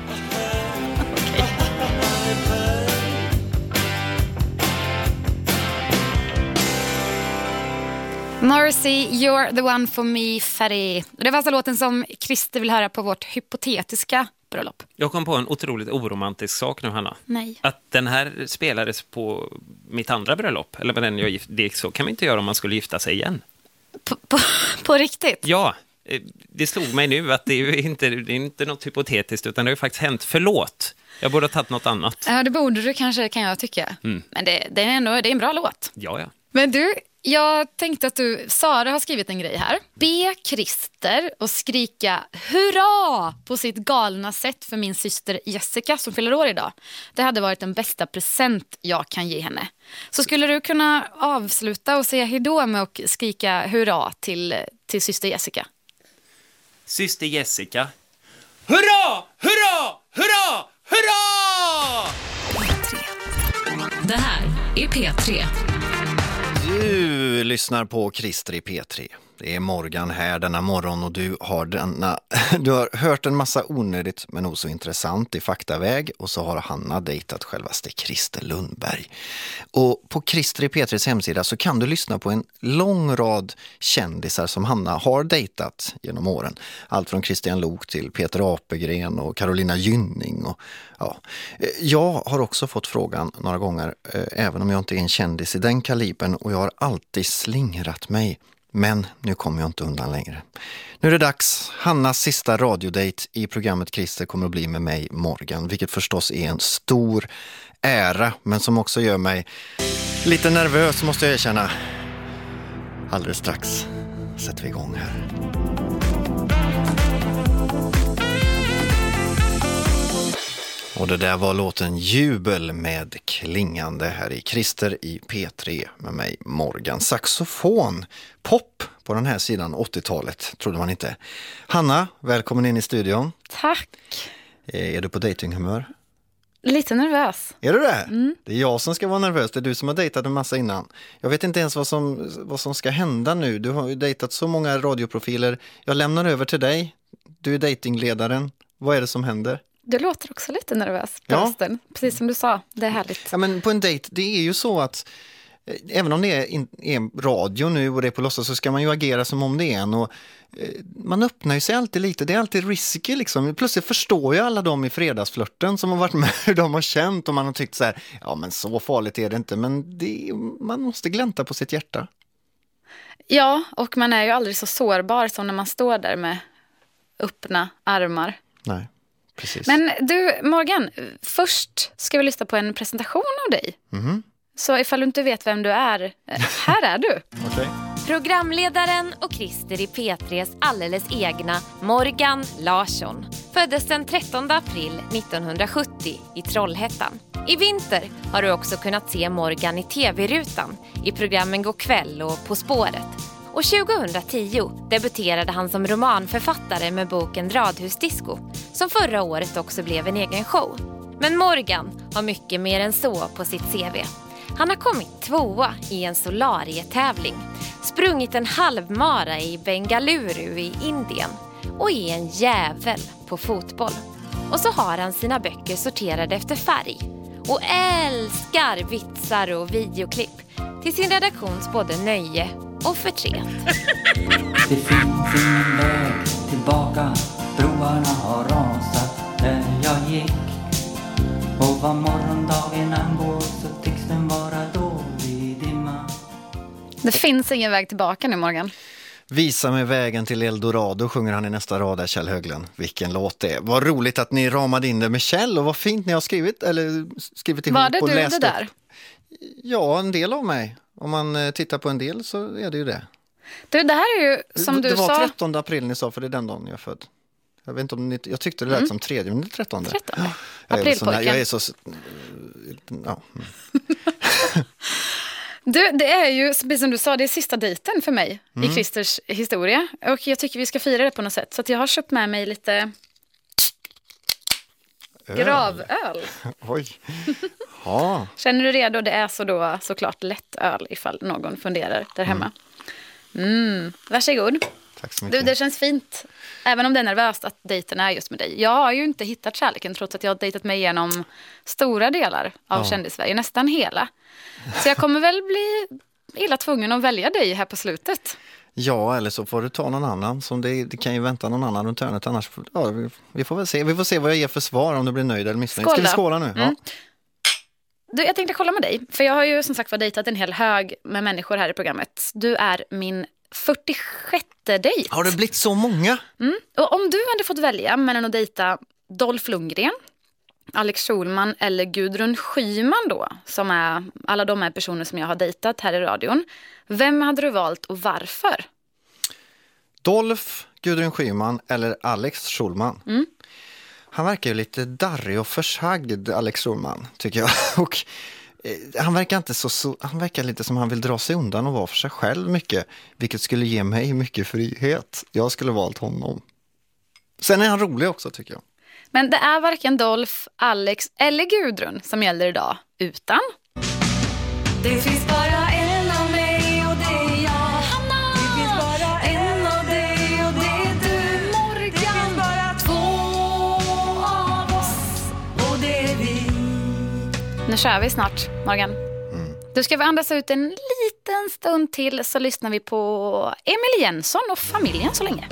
Morrissey, You're the one for me, Fatty. Det var alltså låten som Christer vill höra på vårt hypotetiska bröllop. Jag kom på en otroligt oromantisk sak nu, Hanna. Nej. Att den här spelades på mitt andra bröllop. Eller med den jag gift, det så kan man inte göra om man skulle gifta sig igen. På, på, på riktigt? Ja, eh, det slog mig nu att det är ju inte, det är inte något hypotetiskt utan det har ju faktiskt hänt. Förlåt, jag borde ha tagit något annat. Ja, det borde du kanske, kan jag tycka. Mm. Men det, det är ändå det är en bra låt. Ja, ja. Men du, jag tänkte att du, Sara har skrivit en grej här. Be Christer och skrika hurra på sitt galna sätt för min syster Jessica som fyller år idag. Det hade varit den bästa present jag kan ge henne. Så skulle du kunna avsluta och säga hejdå med att skrika hurra till, till syster Jessica? Syster Jessica. Hurra! Hurra! Hurra! Hurra! Det här är P tre. Du lyssnar på Christer i P tre. Det är Morgan här denna morgon och du har, denna, du har hört en massa onödigt men nog så intressant i faktaväg och så har Hanna dejtat självaste Christer Lundberg. Och på Christer i P tres hemsida så kan du lyssna på en lång rad kändisar som Hanna har dejtat genom åren. Allt från Christian Lok till Peter Apelgren och Carolina Gynning. Och, ja. Jag har också fått frågan några gånger, även om jag inte är en kändis i den kalibern och jag har alltid slingrat mig. Men nu kommer jag inte undan längre. Nu är det dags. Hannas sista radiodate i programmet Christer kommer att bli med mig, Morgan. Vilket förstås är en stor ära. Men som också gör mig lite nervös, måste jag erkänna. Alldeles strax sätter vi igång här. Och det där var låten Jubel med klingande här i Christer i P tre med mig, Morgan. Saxofon, pop på den här sidan, åttiotalet, trodde man inte. Hanna, välkommen in i studion. Tack. Är du på datinghumör? Lite nervös. Är du det? Mm. Det är jag som ska vara nervös, det är du som har dejtat en massa innan. Jag vet inte ens vad som, vad som ska hända nu. Du har ju dejtat så många radioprofiler. Jag lämnar över till dig. Du är datingledaren. Vad är det som händer? Du låter också lite nervös på Ja. rösten. Precis som du sa, det är härligt. Ja, men på en dejt, det är ju så att eh, även om det är, in, är radio nu och det är på låtsas så ska man ju agera som om det är en. Och, eh, man öppnar ju sig alltid lite, det är alltid risky liksom. Plötsligt förstår ju alla de i fredagsflörten som har varit med hur de har känt och man har tyckt så här, ja men så farligt är det inte, men det, man måste glänta på sitt hjärta. Ja, och man är ju aldrig så sårbar som när man står där med öppna armar. Nej. Precis. Men du, Morgan, först ska vi lyssna på en presentation av dig. Mm-hmm. Så ifall du inte vet vem du är, eh, här är du. Okay. Programledaren och Christer i P tres alldeles egna Morgan Larsson föddes den trettonde april nittonhundrasjuttio i Trollhättan. I vinter har du också kunnat se Morgan i tv-rutan i programmen Gå kväll och På spåret. Och tjugohundratio debuterade han som romanförfattare med boken Radhusdisco, som förra året också blev en egen show. Men Morgan har mycket mer än så på sitt C V. Han har kommit tvåa i en solarietävling, sprungit en halvmara i Bengaluru i Indien och är en jävel på fotboll. Och så har han sina böcker sorterade efter färg och älskar vitsar och videoklipp till sin redaktions både nöje och förtret. Det finns ingen väg tillbaka, broarna har rasat där jag gick. Och vad morgondagen angår så tycks den vara dålig dimma. Det finns ingen väg tillbaka nu, Morgan. Visa mig vägen till Eldorado sjunger han i nästa rad där, Kjell Höglund. Vilken låt det är. Vad roligt att ni ramade in det med Kjell och vad fint ni har skrivit eller skrivit ihop. Var det och du läst det upp. där? Ja, en del av mig. Om man eh, tittar på en del så är det ju det. Du, det här är ju som det, du det var sa. trettonde april ni sa, för det är den dagen jag är född. Jag vet inte om ni, jag tyckte det lät Mm. som tredje, men det är trettonde. trettonde. Jag är så, Aprilpojken. jag är så... Ja. Du, det är ju, precis som du sa, det är sista dejten för mig Mm. i Christers historia. Och jag tycker vi ska fira det på något sätt. Så att jag har köpt med mig lite Öl. gravöl. Oj. Ja. Känner du redo? Det är så då såklart lätt öl ifall någon funderar där hemma. Mm. Varsågod. Tack så mycket. Du, det känns fint. Även om det är nervöst att dejten är just med dig. Jag har ju inte hittat kärleken trots att jag har dejtat mig igenom stora delar av Ja. kändis-Sverige. Nästan hela. Så jag kommer väl bli illa tvungen att välja dig här på slutet. Ja, eller så får du ta någon annan. Som det, det kan ju vänta någon annan runt hörnet. Annars får, ja, vi, vi får väl se. Vi får se vad jag ger för svar, om du blir nöjd eller missnöjd. Ska vi skåla nu? Mm. Ja. Du, jag tänkte kolla med dig. För jag har ju som sagt var dejtat en hel hög med människor här i programmet. Du är min fyrtiosjätte dejt. Har det blivit så många? Mm. Och om du hade fått välja mellan att dejta Dolph Lundgren, Alex Schulman eller Gudrun Schyman då, som är, alla de är personer som jag har dejtat här i radion. Vem hade du valt och varför? Dolph, Gudrun Schyman eller Alex Schulman? Mm. Han verkar ju lite darrig och försagd, Alex Schulman, tycker jag. Och eh, han verkar inte så, så, han verkar lite som han vill dra sig undan och vara för sig själv mycket, vilket skulle ge mig mycket frihet. Jag skulle valt honom. Sen är han rolig också, tycker jag. Men det är varken Dolph, Alex eller Gudrun som gäller idag, utan... Det finns bara en av mig och det är jag, Hanna. Det finns bara en av dig och det är du, Morgan. Det finns bara två av oss och det är vi. Nu kör vi snart, Morgan. Du ska vi andas ut en liten stund till, så lyssnar vi på Emil Jensson och familjen så länge.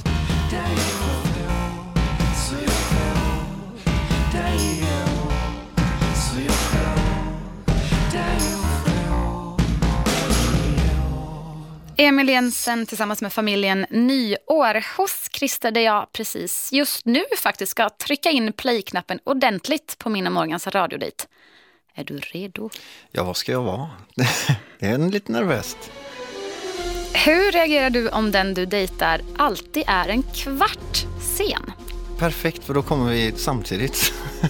Emil Jensen tillsammans med familjen Nyår hos Christer, där jag precis just nu faktiskt ska trycka in play-knappen ordentligt på min och Morgans radiodejt. Är du redo? Ja, vad ska jag vara? Det är en lite nervöst. Hur reagerar du om den du dejtar alltid är en kvart sen? Perfekt, för då kommer vi samtidigt.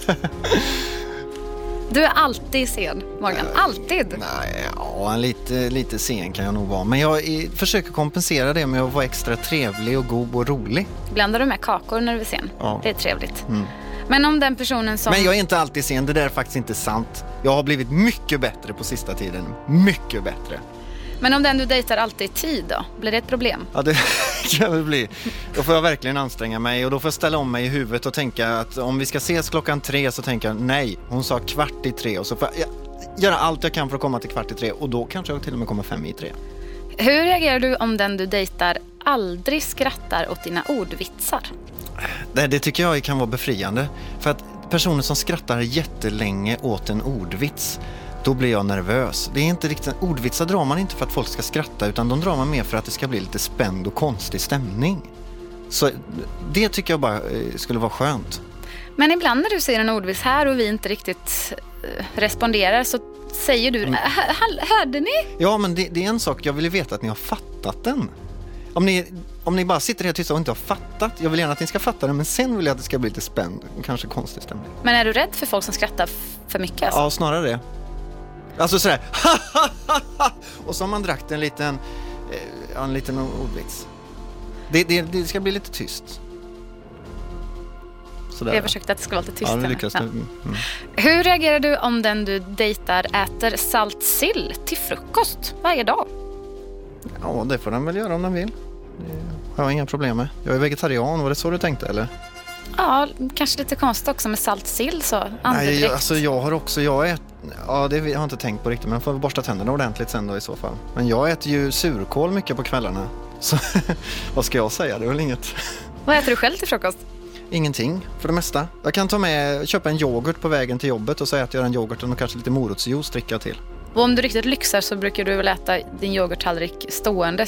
Du är alltid sen, Morgan. Alltid. Nej, ja, lite, lite sen kan jag nog vara. Men jag är, försöker kompensera det med att vara extra trevlig och god och rolig. Blandar du med kakor när du är sen? Ja. Det är trevligt. Mm. Men om den personen som... Men jag är inte alltid sen, det där är faktiskt inte sant. Jag har blivit mycket bättre på sista tiden. Mycket bättre. Men om den du dejtar alltid är tid då? Blir det ett problem? Ja, det kan väl bli. Då får jag verkligen anstränga mig och då får jag ställa om mig i huvudet och tänka att om vi ska ses klockan tre så tänker jag nej, hon sa kvart i tre och så får jag göra allt jag kan för att komma till kvart i tre och då kanske jag till och med kommer fem i tre. Hur reagerar du om den du dejtar aldrig skrattar åt dina ordvitsar? Det, det tycker jag kan vara befriande. För att personer som skrattar jättelänge åt en ordvits, då blir jag nervös. Det är inte riktigt, ordvitsar drar man inte för att folk ska skratta, utan de drar man mer för att det ska bli lite spänd och konstig stämning. Så det tycker jag bara eh, skulle vara skönt. Men ibland när du säger en ordvits här och vi inte riktigt eh, responderar så säger du, mm. hörde ni? Ja, men det, det är en sak, jag vill ju veta att ni har fattat den. Om ni, om ni bara sitter här tysta och inte har fattat, jag vill gärna att ni ska fatta den, men sen vill jag att det ska bli lite spänd och kanske konstig stämning. Men är du rädd för folk som skrattar f- för mycket? Alltså? Ja, snarare det. Alltså sådär, och så har man dragt en liten, eh, en liten ordvits. Det, det, det ska bli lite tyst. Sådär. Jag försökte att det ska vara lite tyst. Ja, det lyckas ja. nu. Mm. Hur reagerar du om den du dejtar äter salt sill till frukost varje dag? Ja, det får den väl göra om den vill. Det har jag inga problem med. Jag är vegetarian, var det så du tänkte eller? Ja, kanske lite konstigt också med salt sill så. Nej, jag, alltså jag har också, jag äter, ja det har jag inte tänkt på riktigt, men jag får borsta tänderna ordentligt sen då i så fall. Men jag äter ju surkål mycket på kvällarna. Så vad ska jag säga, det är väl inget. Vad äter du själv till frukost? Ingenting, för det mesta. Jag kan ta med, köpa en yoghurt på vägen till jobbet och så äter jag den yoghurten och kanske lite morotsjuice dricker jag till. Och om du riktigt lyxar så brukar du väl äta din yoghurttallrik ståendes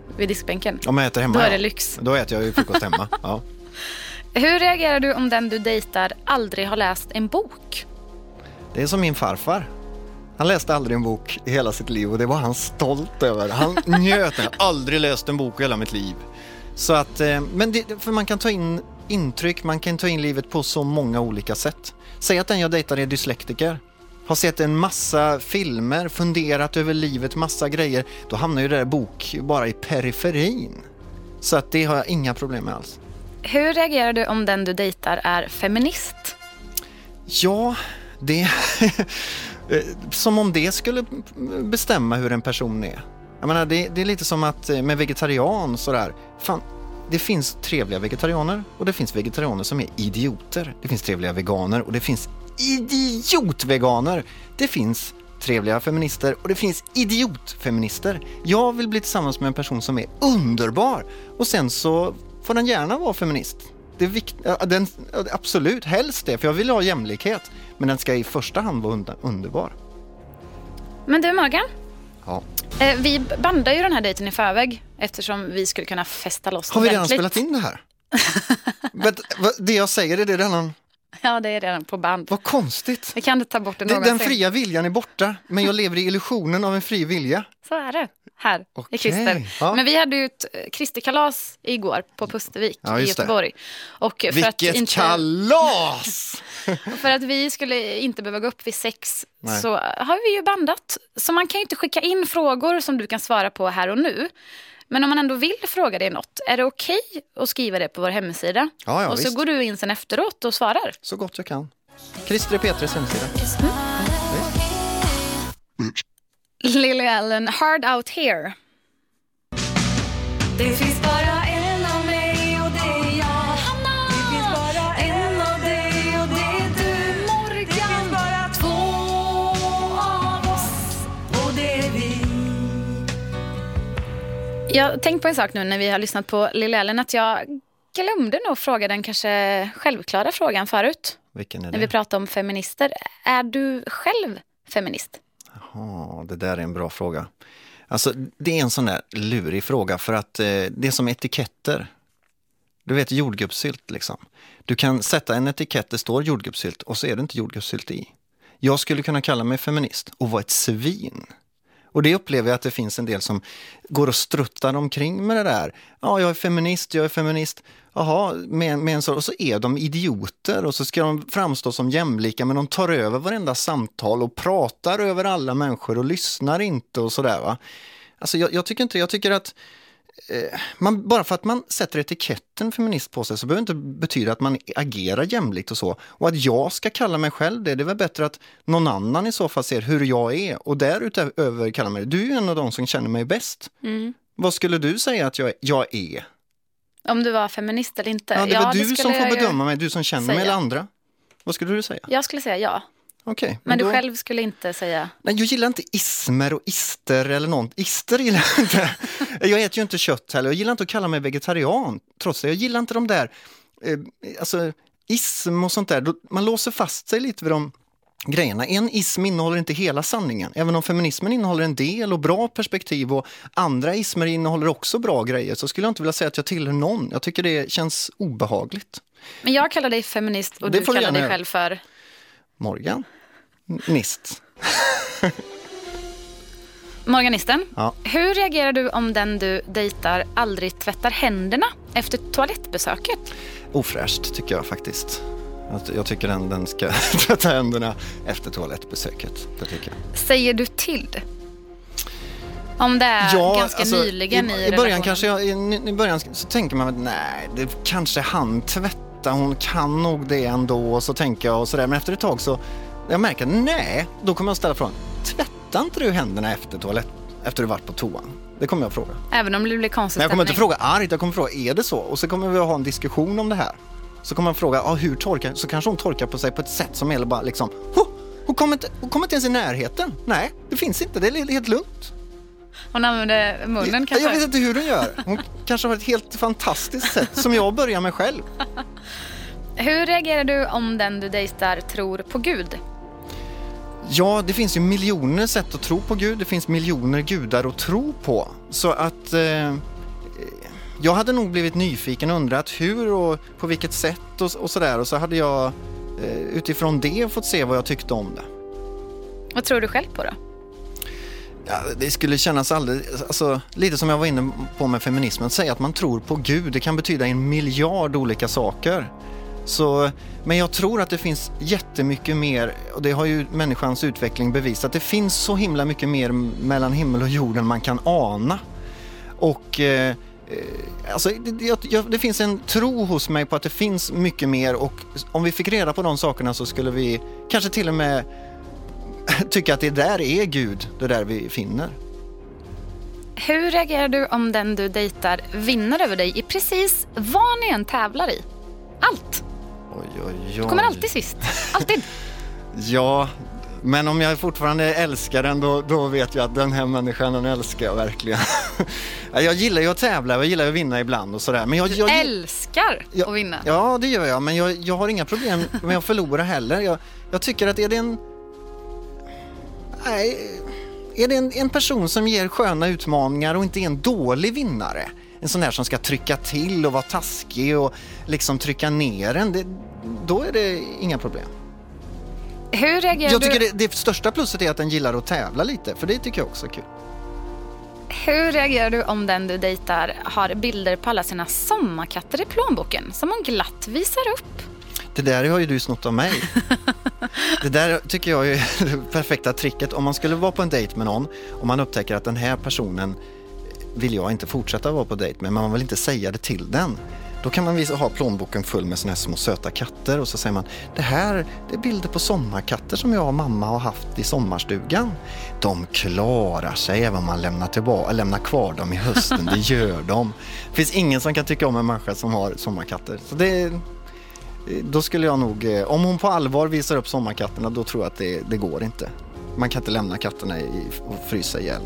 vid diskbänken. Om jag äter hemma, Då är ja. det lyx. Då äter jag ju frukost hemma, ja. Hur reagerar du om den du dejtar aldrig har läst en bok? Det är som min farfar. Han läste aldrig en bok i hela sitt liv och det var han stolt över. Han njöt. Jag har aldrig läst en bok i hela mitt liv. Så att, men det, för man kan ta in intryck, man kan ta in livet på så många olika sätt. Säg att den jag dejtar är dyslektiker. Har sett en massa filmer, funderat över livet, massa grejer. Då hamnar ju det där bok bara i periferin. Så att det har jag inga problem med alls. Hur reagerar du om den du dejtar är feminist? Ja, det som om det skulle bestämma hur en person är. Jag menar, det, det är lite som att med vegetarian sådär. Fan, det finns trevliga vegetarianer och det finns vegetarianer som är idioter. Det finns trevliga veganer och det finns idiotveganer. Det finns trevliga feminister och det finns idiotfeminister. Jag vill bli tillsammans med en person som är underbar och sen så får den gärna vara feminist. Det är vikt, den, absolut, helst det, för jag vill ha jämlikhet. Men den ska i första hand vara under, underbar. Men du Morgan, ja. eh, vi bandar ju den här dejten i förväg eftersom vi skulle kunna festa loss. Har vi redan ordentligt. spelat in det här? Vet, det jag säger är det redan... Ja, det är redan på band. Vad konstigt. Vi kan inte ta bort det Den, någonsin. den fria viljan är borta, men jag lever i illusionen av en fri vilja. Så är det här Okej, i Christer. ja. Men vi hade ju ett Christerkalas igår på Pustervik Ja, i just det. Göteborg. Och för Vilket att inte, kalas! och för att vi skulle inte behöva gå upp vid sex Nej. så har vi ju bandat. Så man kan ju inte skicka in frågor som du kan svara på här och nu. Men om man ändå vill fråga dig något, är det okej att skriva det på vår hemsida? Ja, ja, och så visst. går du in sen efteråt och svarar. Så gott jag kan. Christer Petres hemsida. Mm. Lily Allen, Hard Out Here. Det finns bara en av mig och det är jag, Hanna. Det finns bara en av dig och det är du, Morgan. Det finns bara två av oss och det är vi. Jag tänkte på en sak nu när vi har lyssnat på Lily Allen, att jag glömde nog fråga den kanske självklara frågan förut. Vilken är När det? vi pratar om feminister. Är du själv feminist? Ja, det där är en bra fråga. Alltså, det är en sån där lurig fråga för att eh, det är som etiketter. Du vet, jordgubbssylt liksom. Du kan sätta en etikett, det står jordgubbssylt och så är det inte jordgubbssylt i. Jag skulle kunna kalla mig feminist och vara ett svin. Och det upplever jag att det finns en del som går och struttar omkring med det där. Ja, jag är feminist, jag är feminist. Jaha, med, med en så, och så är de idioter och så ska de framstå som jämlika, men de tar över varenda samtal och pratar över alla människor och lyssnar inte och sådär va. Alltså jag, jag tycker inte, jag tycker att eh, man, bara för att man sätter etiketten feminist på sig så behöver det inte betyda att man agerar jämlikt och så. Och att jag ska kalla mig själv det, det är väl bättre att någon annan i så fall ser hur jag är och därutöver kallar mig det. Du är ju en av de som känner mig bäst. Mm. Vad skulle du säga att jag, jag är? Om du var feminist eller inte? Ja, det är väl det du som skulle får jag ju bedöma mig, du som känner mig säga. eller andra. Vad skulle du säga? Jag skulle säga ja. Okej. Okay, men men du då... själv skulle inte säga... Nej, jag gillar inte ismer och ister eller något. Ister gillar jag inte. Jag äter ju inte kött heller. Jag gillar inte att kalla mig vegetarian. Trots det, jag gillar inte de där eh, alltså ism och sånt där. Då, man låser fast sig lite vid de grejerna. En ism innehåller inte hela sanningen. Även om feminismen innehåller en del och bra perspektiv och andra ismer innehåller också bra grejer, så skulle jag inte vilja säga att jag tillhör någon. Jag tycker det känns obehagligt. Men jag kallar dig feminist och det du får kallar du dig göra. själv för... Morgan. Nist. Morganisten, ja. Hur reagerar du om den du dejtar aldrig tvättar händerna efter toalettbesöket? Ofräscht tycker jag faktiskt. Jag tycker den, den ska tvätta händerna efter toalettbesöket. Det tycker jag. Säger du till? Om det är ja, ganska alltså, nyligen i, i, i början relationen. kanske jag, i, I början så tänker man att nej, det kanske han tvättar. Hon kan nog det ändå. Och så tänker jag och sådär. Men efter ett tag så jag märker nej, då kommer jag ställa frågan. Tvättar inte du händerna efter toalett efter du varit på toan? Det kommer jag fråga. Även om det blir konstigt. Men jag kommer inte fråga argt, jag kommer fråga, är det så? Och så kommer vi att ha en diskussion om det här. Så kommer man fråga, ah, hur torkar? Så kanske hon torkar på sig på ett sätt som är bara liksom, oh, hon, kommer inte, hon kommer inte ens i närheten. Nej, det finns inte, det är helt lugnt. Hon använder munnen jag, kanske? jag vet inte hur hon gör. Hon kanske har ett helt fantastiskt sätt som jag börjar med själv. Hur reagerar du om den du dejtar tror på Gud? Ja, det finns ju miljoner sätt att tro på Gud. Det finns miljoner gudar att tro på. Så att eh, jag hade nog blivit nyfiken och undrat hur och på vilket sätt och, och sådär. Och så hade jag eh, utifrån det fått se vad jag tyckte om det. Vad tror du själv på då? Ja, det skulle kännas alldeles, alltså, lite som jag var inne på med feminismen. Säga att man tror på Gud, det kan betyda en miljard olika saker. Så, men jag tror att det finns jättemycket mer, och det har ju människans utveckling bevisat. Det finns så himla mycket mer mellan himmel och jorden man kan ana. Och eh, alltså, det, jag, det finns en tro hos mig på att det finns mycket mer, och om vi fick reda på de sakerna så skulle vi kanske till och med tycka att det där är Gud, det där vi finner. Hur reagerar du om den du dejtar vinner över dig i precis vad ni än tävlar i? Allt. Oj, oj, oj. Du kommer alltid sist. Alltid. Ja, men om jag fortfarande älskar den, då, då vet jag att den här människan, den älskar jag verkligen. Jag gillar ju att tävla, jag gillar att vinna ibland och sådär. Men jag, jag, jag älskar jag, att vinna. Ja, det gör jag, men jag, jag har inga problem med att förlora heller. Jag, jag tycker att är det en... Nej, är det en, en person som ger sköna utmaningar och inte är en dålig vinnare, en sån där som ska trycka till och vara taskig och liksom trycka ner en, det, då är det inga problem. Hur reagerar jag tycker du? det, det största plusset är att den gillar att tävla lite, för det tycker jag också är kul. Hur reagerar du om den du dejtar har bilder på alla sina sommarkatter i plånboken som hon glatt visar upp? Det där har ju du snott av mig. Det där tycker jag är det perfekta tricket. Om man skulle vara på en dejt med någon och man upptäcker att den här personen vill jag inte fortsätta vara på dejt med, men man vill inte säga det till den. Då kan man visa, ha plånboken full med såna här små söta katter, och så säger man, det här det är bilder på sommarkatter som jag och mamma har haft i sommarstugan. De klarar sig även om man lämnar, tillbaka, lämnar kvar dem i hösten, det gör de. Det finns ingen som kan tycka om en människa som har sommarkatter. Så det, då skulle jag nog, om hon på allvar visar upp sommarkatterna, då tror jag att det, det går inte. Man kan inte lämna katterna i, och frysa ihjäl.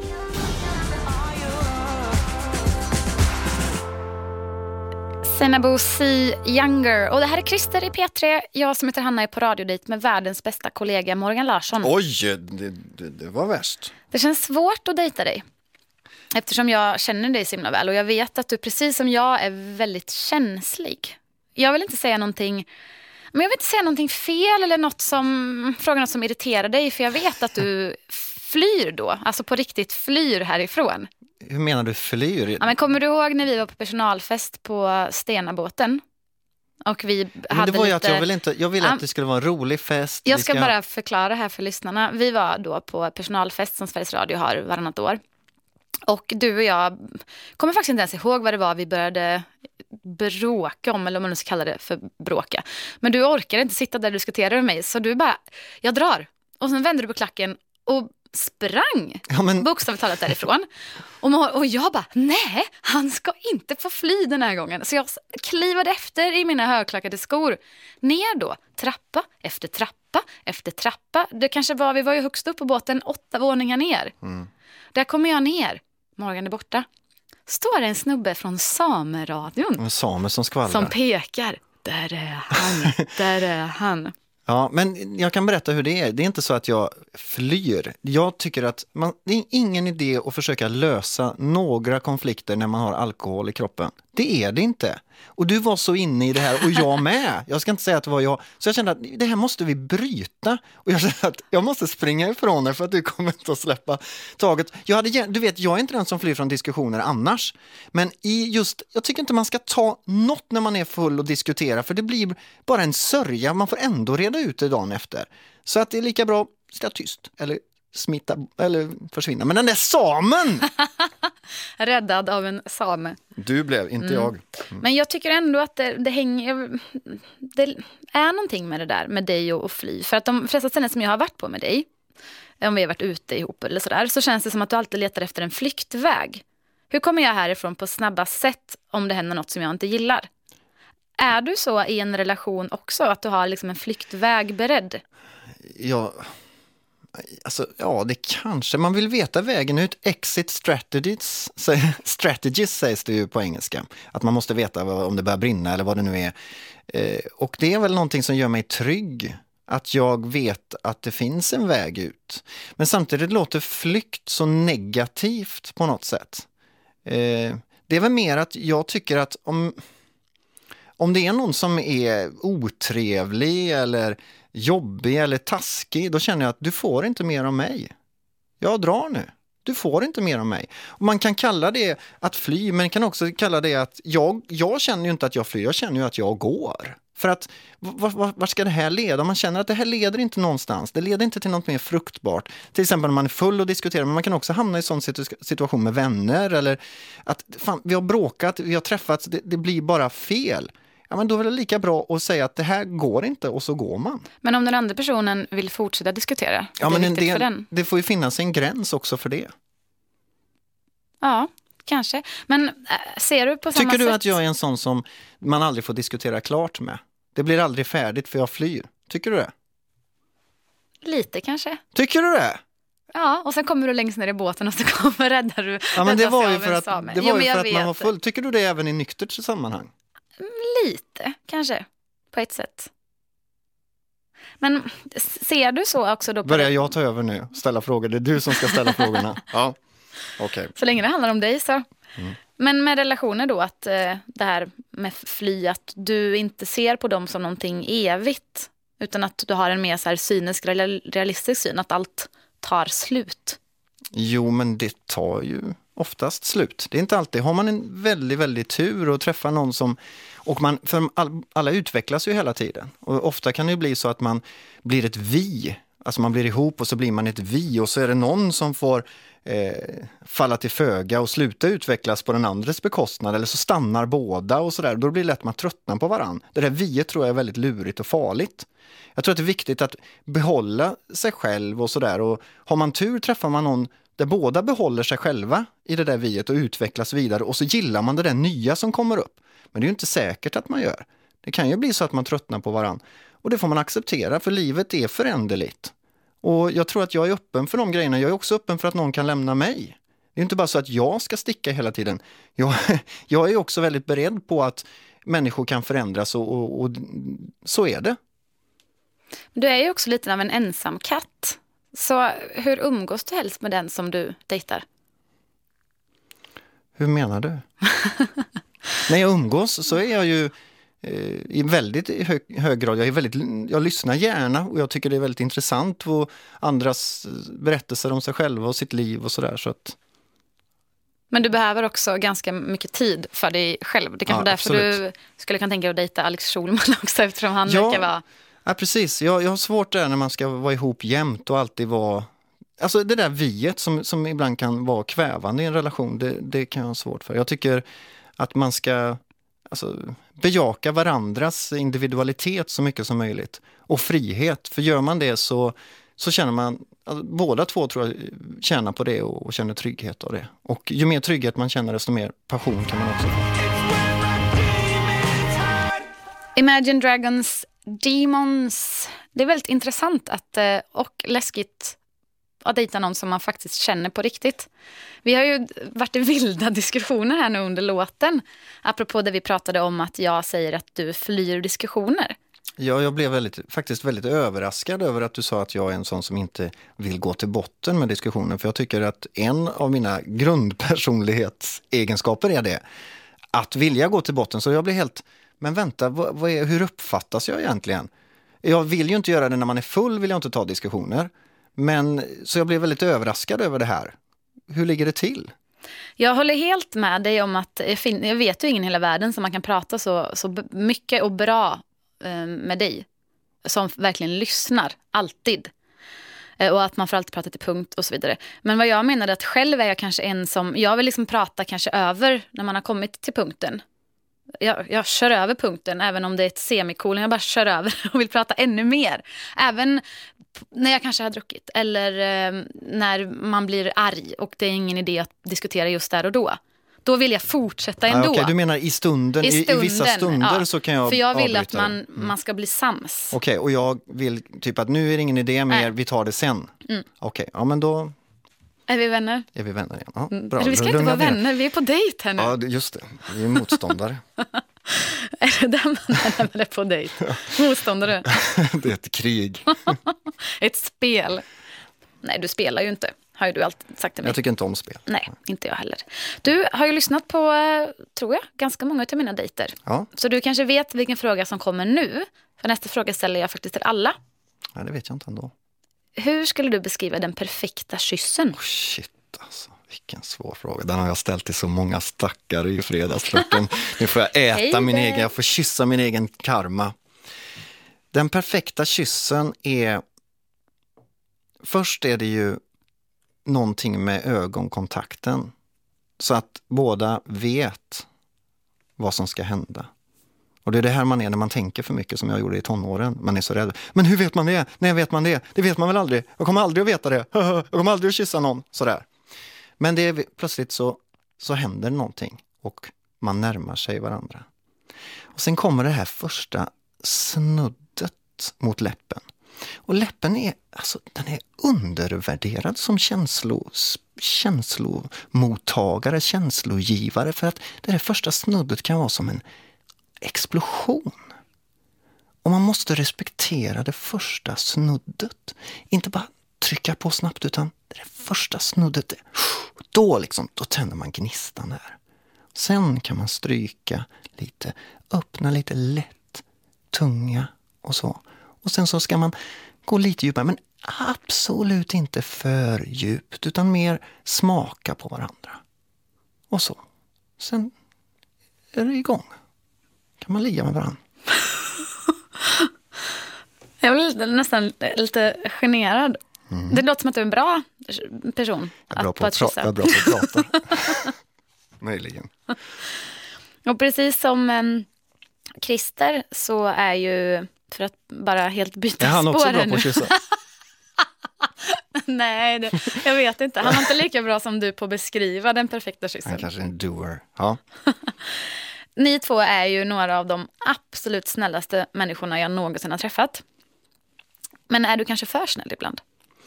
Senabo C. Younger. Och det här är Christer i P tre. Jag som heter Hanna är på radiodejt med världens bästa kollega Morgan Larsson. Oj, det, det, det var värst. Det känns svårt att dejta dig. Eftersom jag känner dig så himla väl. Och jag vet att du precis som jag är väldigt känslig. Jag vill inte säga någonting... Men jag vill inte säga någonting fel eller något som... Fråga något som irriterar dig. För jag vet att du flyr då. Alltså på riktigt flyr härifrån. Hur menar du flyr? Ja, men kommer du ihåg när vi var på personalfest på Stenabåten? Och vi men hade det var ju lite... att jag ville inte, jag ville ja, att det skulle vara en rolig fest. Jag ska, ska bara förklara här för lyssnarna. Vi var då på personalfest som Sveriges Radio har varannat år. Och du och jag kommer faktiskt inte ens ihåg vad det var vi började bråka om, eller om man nu ska kalla det för bråka. Men du orkade inte sitta där och diskutera med mig, så du bara, jag drar. Och sen vände du på klacken och sprang ja, men... bokstavligt talat därifrån. Och, och jag bara, nej, han ska inte få fly den här gången. Så jag klivade efter i mina högklackade skor. Ner då, trappa efter trappa efter trappa. Det kanske var, vi var ju högst upp på båten, åtta våningar ner. Mm. Där kommer jag ner, Morgan är borta. Står en snubbe från Sameradion. En same som skvallrar. Som pekar, där är han, där är han. Ja, men jag kan berätta hur det är. Det är inte så att jag flyr. Jag tycker att man, det är ingen idé att försöka lösa några konflikter när man har alkohol i kroppen. Det är det inte. Och du var så inne i det här, och jag med. Jag ska inte säga att det var jag. Så jag kände att det här måste vi bryta. Och jag kände att jag måste springa ifrån dig för att du kommer inte att släppa taget. Jag hade, du vet, jag är inte den som flyr från diskussioner annars. Men i just, jag tycker inte man ska ta något när man är full och diskutera. För det blir bara en sörja. Man får ändå reda ut det dagen efter. Så att det är lika bra att sitta tyst. Eller smitta, eller försvinna. Men den där samen! Räddad av en same. Du blev, inte mm. jag. Mm. Men jag tycker ändå att det, det hänger... Det är någonting med det där, med dig och, och fly. För att de flesta ställen som jag har varit på med dig, om vi har varit ute ihop eller sådär, så känns det som att du alltid letar efter en flyktväg. Hur kommer jag härifrån på snabba sätt om det händer något som jag inte gillar? Är du så i en relation också, att du har liksom en flyktväg beredd? Ja... Alltså, ja, det kanske. Man vill veta vägen ut. Exit strategies, strategies sägs det ju på engelska. Att man måste veta om det börjar brinna eller vad det nu är. Eh, och det är väl någonting som gör mig trygg. Att jag vet att det finns en väg ut. Men samtidigt låter flykt så negativt på något sätt. Eh, Det är väl mer att jag tycker att om, om det är någon som är otrevlig eller jobbig eller taskig, då känner jag att du får inte mer av mig. Jag drar nu. Du får inte mer av mig. Och man kan kalla det att fly, men kan också kalla det att jag, jag känner ju inte att jag flyr, jag känner ju att jag går. För att, var, var ska det här leda? Man känner att det här leder inte någonstans. Det leder inte till något mer fruktbart. Till exempel när man är full och diskuterar, men man kan också hamna i sån situation med vänner. Eller att fan, vi har bråkat, vi har träffats, det, det blir bara fel. Ja, men då är det lika bra att säga att det här går inte och så går man. Men om den andra personen vill fortsätta diskutera, ja, det är men viktigt det, för den. Det får ju finnas en gräns också för det. Ja, kanske. Men äh, ser du på samma Tycker du sätt? att jag är en sån som man aldrig får diskutera klart med? Det blir aldrig färdigt för jag flyr. Tycker du det? Lite kanske. Tycker du det? Ja, och sen kommer du längst ner i båten och så kommer räddar du. Ja, men det var ju av för en att, same. det var Jo, ju men för jag att man vet. var full. Tycker du det även i nyktert sammanhang? Lite, kanske. På ett sätt. Men ser du så också då? På Börjar det? jag ta över nu? Ställa frågor. Det är du som ska ställa frågorna. Ja, okej. Okay. Så länge det handlar om dig så. Mm. Men med relationer då, att eh, det här med fly, att du inte ser på dem som någonting evigt, utan att du har en mer så här cynisk, realistisk syn, att allt tar slut. Jo, men det tar ju oftast slut. Det är inte alltid. Har man en väldigt, väldigt tur och träffar någon som... Och man, för all, alla utvecklas ju hela tiden. Och ofta kan det ju bli så att man blir ett vi. Alltså man blir ihop och så blir man ett vi. Och så är det någon som får eh, falla till föga och sluta utvecklas på den andres bekostnad. Eller så stannar båda och sådär. Då blir det lätt att man tröttnar på varann. Det där viet tror jag är väldigt lurigt och farligt. Jag tror att det är viktigt att behålla sig själv och sådär. Och har man tur träffar man någon där båda behåller sig själva i det där viet och utvecklas vidare. Och så gillar man det där nya som kommer upp. Men det är ju inte säkert att man gör. Det kan ju bli så att man tröttnar på varann. Och det får man acceptera, för livet är föränderligt. Och jag tror att jag är öppen för de grejerna. Jag är också öppen för att någon kan lämna mig. Det är inte bara så att jag ska sticka hela tiden. Jag, jag är också väldigt beredd på att människor kan förändras och, och, och så är det. Du är ju också lite av en ensam katt. Så hur umgås du helst med den som du dejtar? Hur menar du? När jag umgås så är jag ju eh, i väldigt hög, hög grad, jag, är väldigt, jag lyssnar gärna och jag tycker det är väldigt intressant på andras berättelser om sig själva och sitt liv och sådär. Så att... Men du behöver också ganska mycket tid för dig själv. Det kan Ja, vara därför absolut. du skulle kunna tänka dig att dejta Alex Schulman också, eftersom han Ja. verkar vara... Ja, precis. Jag, jag har svårt där när man ska vara ihop jämt och alltid vara... Alltså det där viet som, som ibland kan vara kvävande i en relation, det, det kan jag ha svårt för. Jag tycker att man ska alltså, bejaka varandras individualitet så mycket som möjligt. Och frihet. För gör man det så, så känner man... Alltså, båda två tror jag tjänar på det och, och känner trygghet av det. Och ju mer trygghet man känner, desto mer passion kan man också få. Imagine Dragons Demons. Det är väldigt intressant att, och läskigt att dejta någon som man faktiskt känner på riktigt. Vi har ju varit i vilda diskussioner här nu under låten. Apropå det vi pratade om att jag säger att du flyr diskussioner. Ja, jag blev väldigt, faktiskt väldigt överraskad över att du sa att jag är en sån som inte vill gå till botten med diskussionen. För jag tycker att en av mina grundpersonlighetsegenskaper är det. Att vilja gå till botten. Så jag blir helt... Men vänta, vad, vad är, hur uppfattas jag egentligen? Jag vill ju inte göra det när man är full, vill jag inte ta diskussioner. Men så jag blev väldigt överraskad över det här. Hur ligger det till? Jag håller helt med dig om att jag, fin- jag vet ju ingen i hela världen som man kan prata så, så b- mycket och bra eh, med dig. Som verkligen lyssnar, alltid. Eh, och att man får alltid prata till punkt och så vidare. Men vad jag menar är att själv är jag kanske en som, jag vill liksom prata kanske över när man har kommit till punkten. Jag, jag kör över punkten, även om det är ett semikolon. Jag bara kör över och vill prata ännu mer. Även när jag kanske har druckit. Eller eh, när man blir arg och det är ingen idé att diskutera just där och då. Då vill jag fortsätta ändå. Ah, okay, du menar i stunden, i, stunden, i vissa stunder ja, så kan jag för jag vill att avbryta man, mm. man ska bli sams. Okej, okay, och jag vill typ att nu är det ingen idé mer, Nej. vi tar det sen. Mm. Okej, okay, ja men då... Är vi vänner? Är vi vänner igen? Ja, mm. bra. Eller vi ska inte vara vänner, ner. vi är på dejt här nu. Ja, just det. Vi är motståndare. Är det där man är med på dejt? Ja. Motståndare? Det är ett krig. Ett spel. Nej, du spelar ju inte. har ju du alltid sagt till mig. Jag tycker inte om spel. Nej, inte jag heller. Du har ju lyssnat på, tror jag, ganska många av mina dejter. Ja. Så du kanske vet vilken fråga som kommer nu. För nästa fråga ställer jag faktiskt till alla. Ja, det vet jag inte ändå. Hur skulle du beskriva den perfekta kyssen? Oh, shit alltså, vilken svår fråga. Den har jag ställt till så många stackare i fredagsfrukosten. Nu får jag äta min egen, jag får kyssa min egen karma. Den perfekta kyssen är... Först är det ju någonting med ögonkontakten. Så att båda vet vad som ska hända. Och det är det här man är när man tänker för mycket, som jag gjorde i tonåren. Man är så rädd. Men hur vet man det? När vet man det? Det vet man väl aldrig. Jag kommer aldrig att veta det. Jag kommer aldrig att kyssa någon. Sådär. Men det är, plötsligt så, så händer någonting. Och man närmar sig varandra. Och sen kommer det här första snuddet mot läppen. Och läppen är, alltså, den är undervärderad som känslo, känslomottagare, känslogivare. För att det här första snuddet kan vara som en explosion. Och man måste respektera det första snuddet. Inte bara trycka på snabbt, utan det första snuddet. Då liksom, då tänder man gnistan där. Sen kan man stryka lite, öppna lite lätt tunga och så. Och sen så ska man gå lite djupare, men absolut inte för djupt, utan mer smaka på varandra. Och så. Sen är det igång. Kan man ligga med varandra. Jag blir nästan lite generad. Mm. Det låter som att du är en bra person. Jag är bra på att, att, pra- jag är bra på att prata. Möjligen. Och precis som um, Christer så är ju, för att bara helt byta spår. Är han också bra på att kyssa? Nej, det, jag vet inte. Han är inte lika bra som du på att beskriva den perfekta kyssen. Han kanske är en doer. Ja. Ni två är ju några av de absolut snällaste människorna jag någonsin har träffat. Men är du kanske för snäll ibland?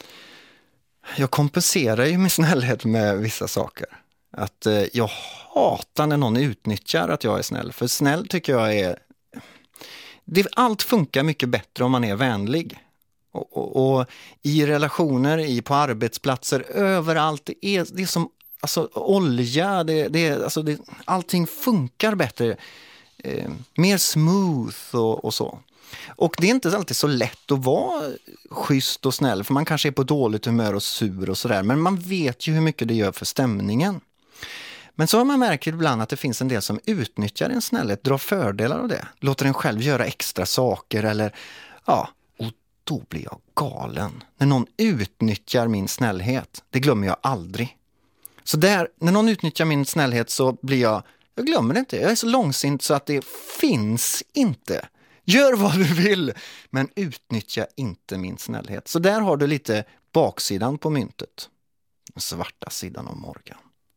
Jag kompenserar ju min snällhet med vissa saker. Att eh, jag hatar när någon utnyttjar att jag är snäll. För snäll tycker jag är... Det, allt funkar mycket bättre om man är vänlig. Och, och, och i relationer, i, på arbetsplatser, överallt. Det är, det är som alltså, olja. Det, det, alltså, det, allting funkar bättre. Eh, mer smooth och, och så. Och det är inte alltid så lätt att vara schysst och snäll. För man kanske är på dåligt humör och sur och sådär. Men man vet ju hur mycket det gör för stämningen. Men så har man märkt ibland att det finns en del som utnyttjar en snällhet, drar fördelar av det. Låter en själv göra extra saker eller ja, och då blir jag galen. När någon utnyttjar min snällhet, det glömmer jag aldrig. Så där, när någon utnyttjar min snällhet så blir jag, jag glömmer det inte. Jag är så långsint så att det finns inte. Gör vad du vill, men utnyttja inte min snällhet. Så där har du lite baksidan på myntet. Den svarta sidan av Morgan.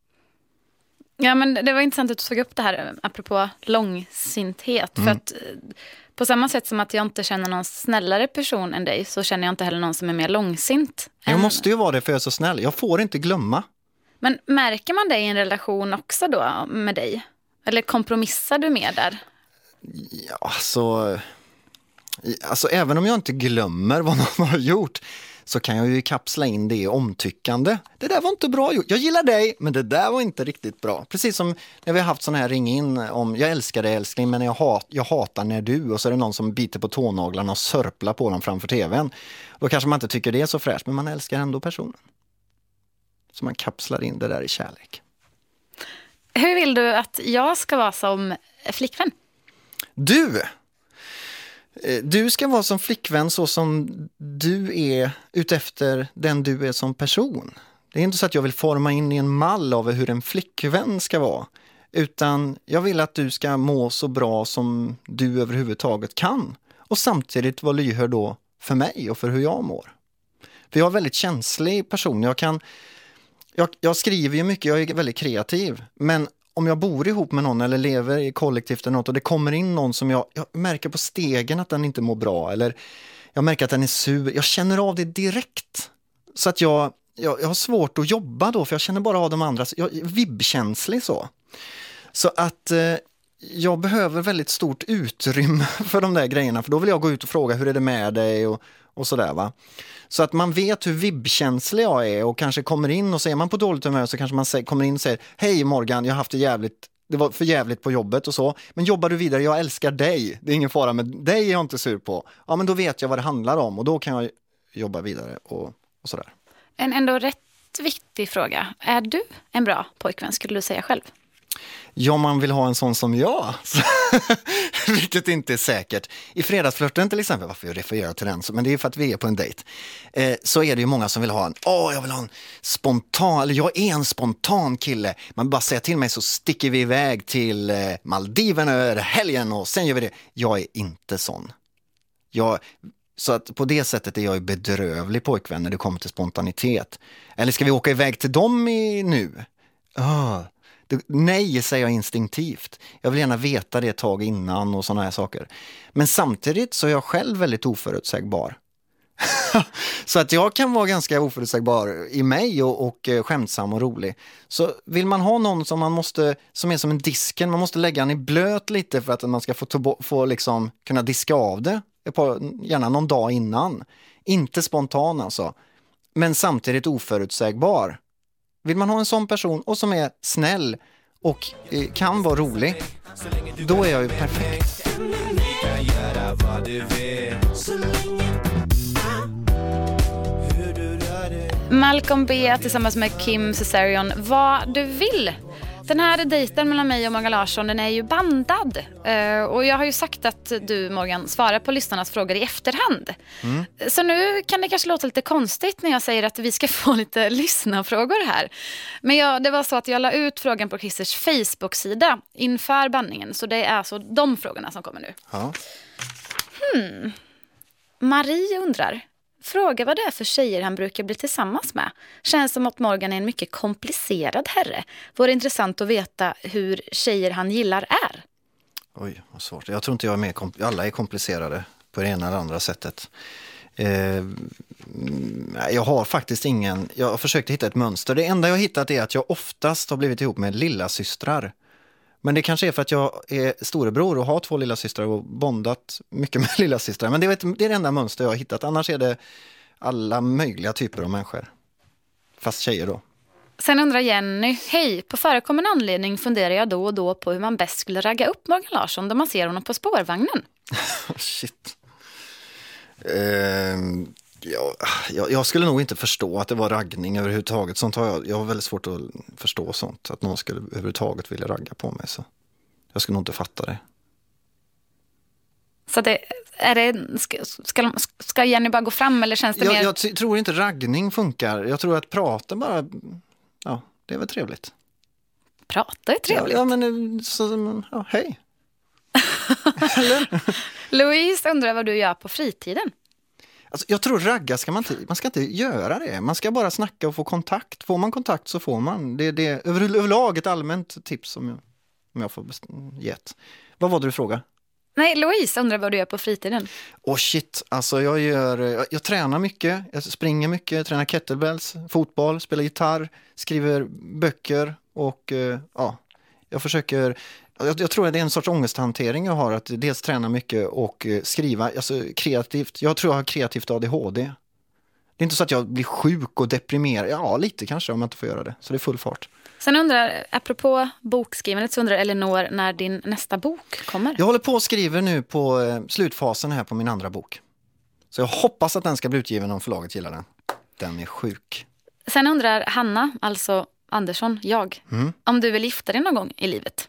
Ja, men det var intressant att du tog upp det här apropå långsinthet. Mm. För att på samma sätt som att jag inte känner någon snällare person än dig så känner jag inte heller någon som är mer långsint. Jag än... måste ju vara det för jag är så snäll. Jag får inte glömma. Men märker man det i en relation också då med dig? Eller kompromissar du mer där? Ja, alltså, alltså även om jag inte glömmer vad någon har gjort så kan jag ju kapsla in det i omtyckande. Det där var inte bra gjort. Jag gillar dig, men det där var inte riktigt bra. Precis som när vi har haft sån här ring in om jag älskar dig älskling, men jag, hat, jag hatar när du, och så är det någon som biter på tånaglarna och sörplar på dem framför tvn. Då kanske man inte tycker det är så fräscht, men man älskar ändå personen. Så man kapslar in det där i kärlek. Hur vill du att jag ska vara som flickvän? Du! Du ska vara som flickvän så som du är utefter den du är som person. Det är inte så att jag vill forma in i en mall av hur en flickvän ska vara. Utan jag vill att du ska må så bra som du överhuvudtaget kan. Och samtidigt vara lyhörd då för mig och för hur jag mår. För jag är en väldigt känslig person. Jag, kan, jag, jag skriver ju mycket, jag är väldigt kreativ. Men om jag bor ihop med någon eller lever i kollektivt eller något och det kommer in någon som jag, jag märker på stegen att den inte mår bra eller jag märker att den är sur, jag känner av det direkt. Så att jag, jag, jag har svårt att jobba då för jag känner bara av de andra, jag är vibbkänslig så. Så att eh, jag behöver väldigt stort utrymme för de där grejerna för då vill jag gå ut och fråga hur är det med dig och, och sådär va. Så att man vet hur vibbkänslig jag är och kanske kommer in och säger man på dåligt humör så kanske man säger, kommer in och säger hej Morgan, jag har haft det jävligt, det var för jävligt på jobbet och så. Men jobbar du vidare, jag älskar dig. Det är ingen fara med dig, är jag inte sur på. Ja men då vet jag vad det handlar om och då kan jag jobba vidare och, och sådär. En ändå rätt viktig fråga. Är du en bra pojkvän skulle du säga själv? Ja, man vill ha en sån som jag. Vilket inte är säkert. I fredagsflörten till exempel, varför jag refererar till den, men det är för att vi är på en dejt. Eh, så är det ju många som vill ha en, åh jag vill ha en spontan, eller jag är en spontan kille. Man bara säger till mig så sticker vi iväg till eh, Maldiven över helgen och sen gör vi det. Jag är inte sån. Jag... Så att på det sättet är jag ju bedrövlig pojkvän när det kommer till spontanitet. Eller ska vi åka iväg till dem i nu? Oh, det, nej, säger jag instinktivt. Jag vill gärna veta det ett tag innan och såna här saker. Men samtidigt så är jag själv väldigt oförutsägbar. Så att jag kan vara ganska oförutsägbar i mig och, och skämtsam och rolig. Så vill man ha någon som man måste, som är som en disken, man måste lägga den i blöt lite för att man ska få, få liksom, kunna diska av det. På, gärna någon dag innan. Inte spontan alltså. Men samtidigt oförutsägbar. Vill man ha en sån person och som är snäll och eh, kan vara rolig, då är jag ju perfekt. Malcolm B tillsammans med Kim Cesarion, vad du vill. Den här dejten mellan mig och Morgan Larsson, den är ju bandad. Uh, och jag har ju sagt att du, Morgan, svarar på lyssnarnas frågor i efterhand. Mm. Så nu kan det kanske låta lite konstigt när jag säger att vi ska få lite lyssnarfrågor här. Men jag, det var så att jag la ut frågan på Christers Facebook-sida inför bandningen. Så det är alltså de frågorna som kommer nu. Ja. Hmm. Marie undrar... Fråga vad det är för tjejer han brukar bli tillsammans med. Känns som att Morgan är en mycket komplicerad herre. Vore intressant att veta hur tjejer han gillar är. Oj, vad svårt. Jag tror inte jag är med. Alla är komplicerade på det ena eller andra sättet. Eh, jag har faktiskt ingen... Jag har försökt hitta ett mönster. Det enda jag har hittat är att jag oftast har blivit ihop med lilla systrar. Men det kanske är för att jag är storebror och har två lilla systrar och bondat mycket med lilla systrar. Men det är, ett, det är det enda mönster jag har hittat. Annars är det alla möjliga typer av människor. Fast tjejer då. Sen undrar Jenny, hej, på förekommande anledning funderar jag då och då på hur man bäst skulle ragga upp Morgan Larsson då man ser honom på spårvagnen. Shit. Uh, ja, jag, jag skulle nog inte förstå att det var raggning överhuvudtaget. Sånt har jag, jag har väldigt svårt att förstå sånt. Att någon skulle överhuvudtaget vilja ragga på mig. Så jag skulle nog inte fatta det. Så det, är det, ska, ska, ska Jenny bara gå fram eller känns det jag, mer... Jag t- tror inte raggning funkar. Jag tror att prata bara... Ja, det är väl trevligt. Prata är trevligt. Ja, ja men så, ja, hej. Louise undrar vad du gör på fritiden. Alltså, jag tror ragga ska man inte, man ska inte göra det. Man ska bara snacka och få kontakt. Får man kontakt så får man. Det, det är över, överlag ett allmänt tips som jag, om jag får gett. Vad var det du frågade? Nej, Louise undrar vad du gör på fritiden. Åh oh shit, alltså jag gör, jag, jag tränar mycket, jag springer mycket, jag tränar kettlebells, fotboll, spelar gitarr, skriver böcker och uh, ja, jag försöker, jag, jag tror att det är en sorts ångesthantering jag har, att dels träna mycket och uh, skriva, alltså kreativt, jag tror jag har kreativt A D H D. Det är inte så att jag blir sjuk och deprimerad, ja lite kanske om jag inte får göra det, så det är full fart. Sen undrar, apropå bokskrivandet, så undrar Elinor när din nästa bok kommer. Jag håller på och skriver nu på eh, slutfasen här på min andra bok. Så jag hoppas att den ska bli utgiven om förlaget gillar den. Den är sjuk. Sen undrar Hanna, alltså Andersson, jag, mm. om du vill gifta dig någon gång i livet.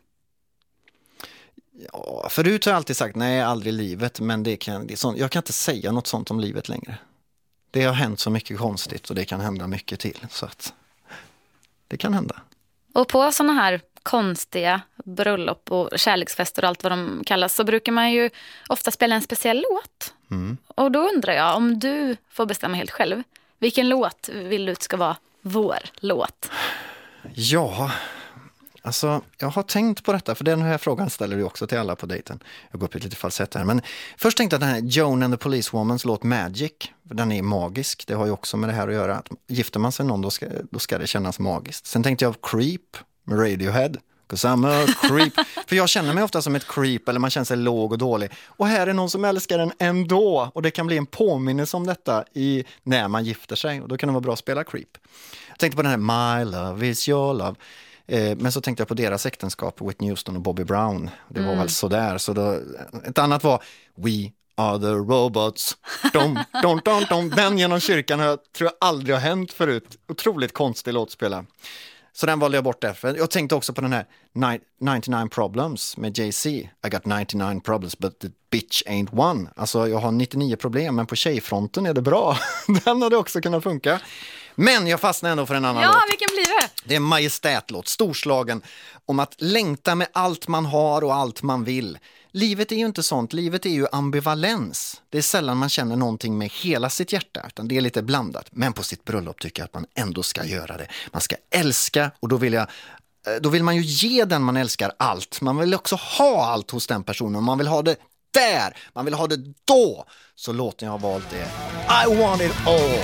Ja, förut har jag alltid sagt nej, aldrig i livet. Men det kan, det är sånt, jag kan inte säga något sånt om livet längre. Det har hänt så mycket konstigt och det kan hända mycket till. Så att det kan hända. Och på såna här konstiga bröllop och kärleksfester och allt vad de kallas så brukar man ju ofta spela en speciell låt. Mm. Och då undrar jag, om du får bestämma helt själv, vilken låt vill du ska vara vår låt? Ja, alltså jag har tänkt på detta, för den här frågan ställer du också till alla på dejten. Jag går upp lite falsett här, men först tänkte jag att den här Joan and the Policewoman's låt Magic, den är magisk, det har ju också med det här att göra, att gifter man sig någon då ska, då ska det kännas magiskt. Sen tänkte jag Creep med Radiohead, 'cause I'm a creep. För jag känner mig ofta som ett creep, eller man känner sig låg och dålig. Och här är någon som älskar den ändå. Och det kan bli en påminnelse om detta i, när man gifter sig. Och då kan det vara bra att spela creep. Jag tänkte på den här My love is your love. Eh, men så tänkte jag på deras äktenskap, Whitney Houston och Bobby Brown. Det var mm. väl sådär. Så då, ett annat var We are the robots. Dom, dom, dom, dom. Den genom kyrkan har, tror jag aldrig har hänt förut. Otroligt konstig låtspela. Så den valde jag bort därför. Jag tänkte också på den här ninety-nine problems med Jay-Z. I got ninety-nine problems but the bitch ain't one. Alltså jag har nittionio problem men på tjejfronten är det bra. Den hade också kunnat funka. Men jag fastnar ändå för en annan ja, låt. Ja, vilken blir det? Det är en majestätlåt, storslagen. Om att längta med allt man har och allt man vill. Livet är ju inte sånt, livet är ju ambivalens. Det är sällan man känner någonting med hela sitt hjärta, utan det är lite blandat. Men på sitt bröllop tycker jag att man ändå ska göra det. Man ska älska, och då vill jag... Då vill man ju ge den man älskar allt. Man vill också ha allt hos den personen. Man vill ha det där, man vill ha det då. Så låten jag har valt är I want it all.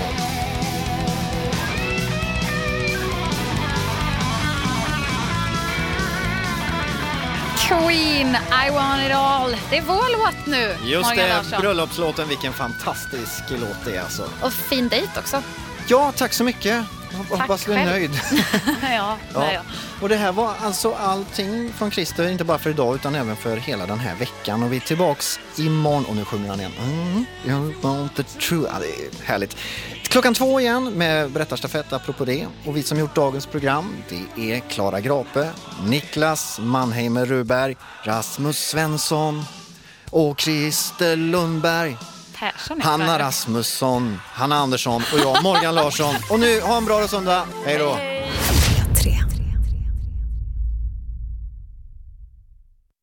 Queen, I want it all. Det är vår låt nu. Just Morgan det, Larsson. bröllopslåten, vilken fantastisk låt det är alltså. Och fin dejt också. Ja, tack så mycket. Jag hoppas du är nöjd. ja, ja. ja. Och det här var alltså allting från Christer, inte bara för idag utan även för hela den här veckan. Och vi är tillbaks imorgon, och nu sjunger han igen. Mm, you want the truth. Ja, det är härligt. Klockan två igen med berättarstafett apropå det. Och vi som gjort dagens program, det är Klara Grape, Niklas Mannheimer Ruberg, Rasmus Svensson och Christer Lundberg. Hanna Rasmusson, Hanna Andersson och jag, Morgan Larsson. Och nu, ha en bra söndag. Hej då!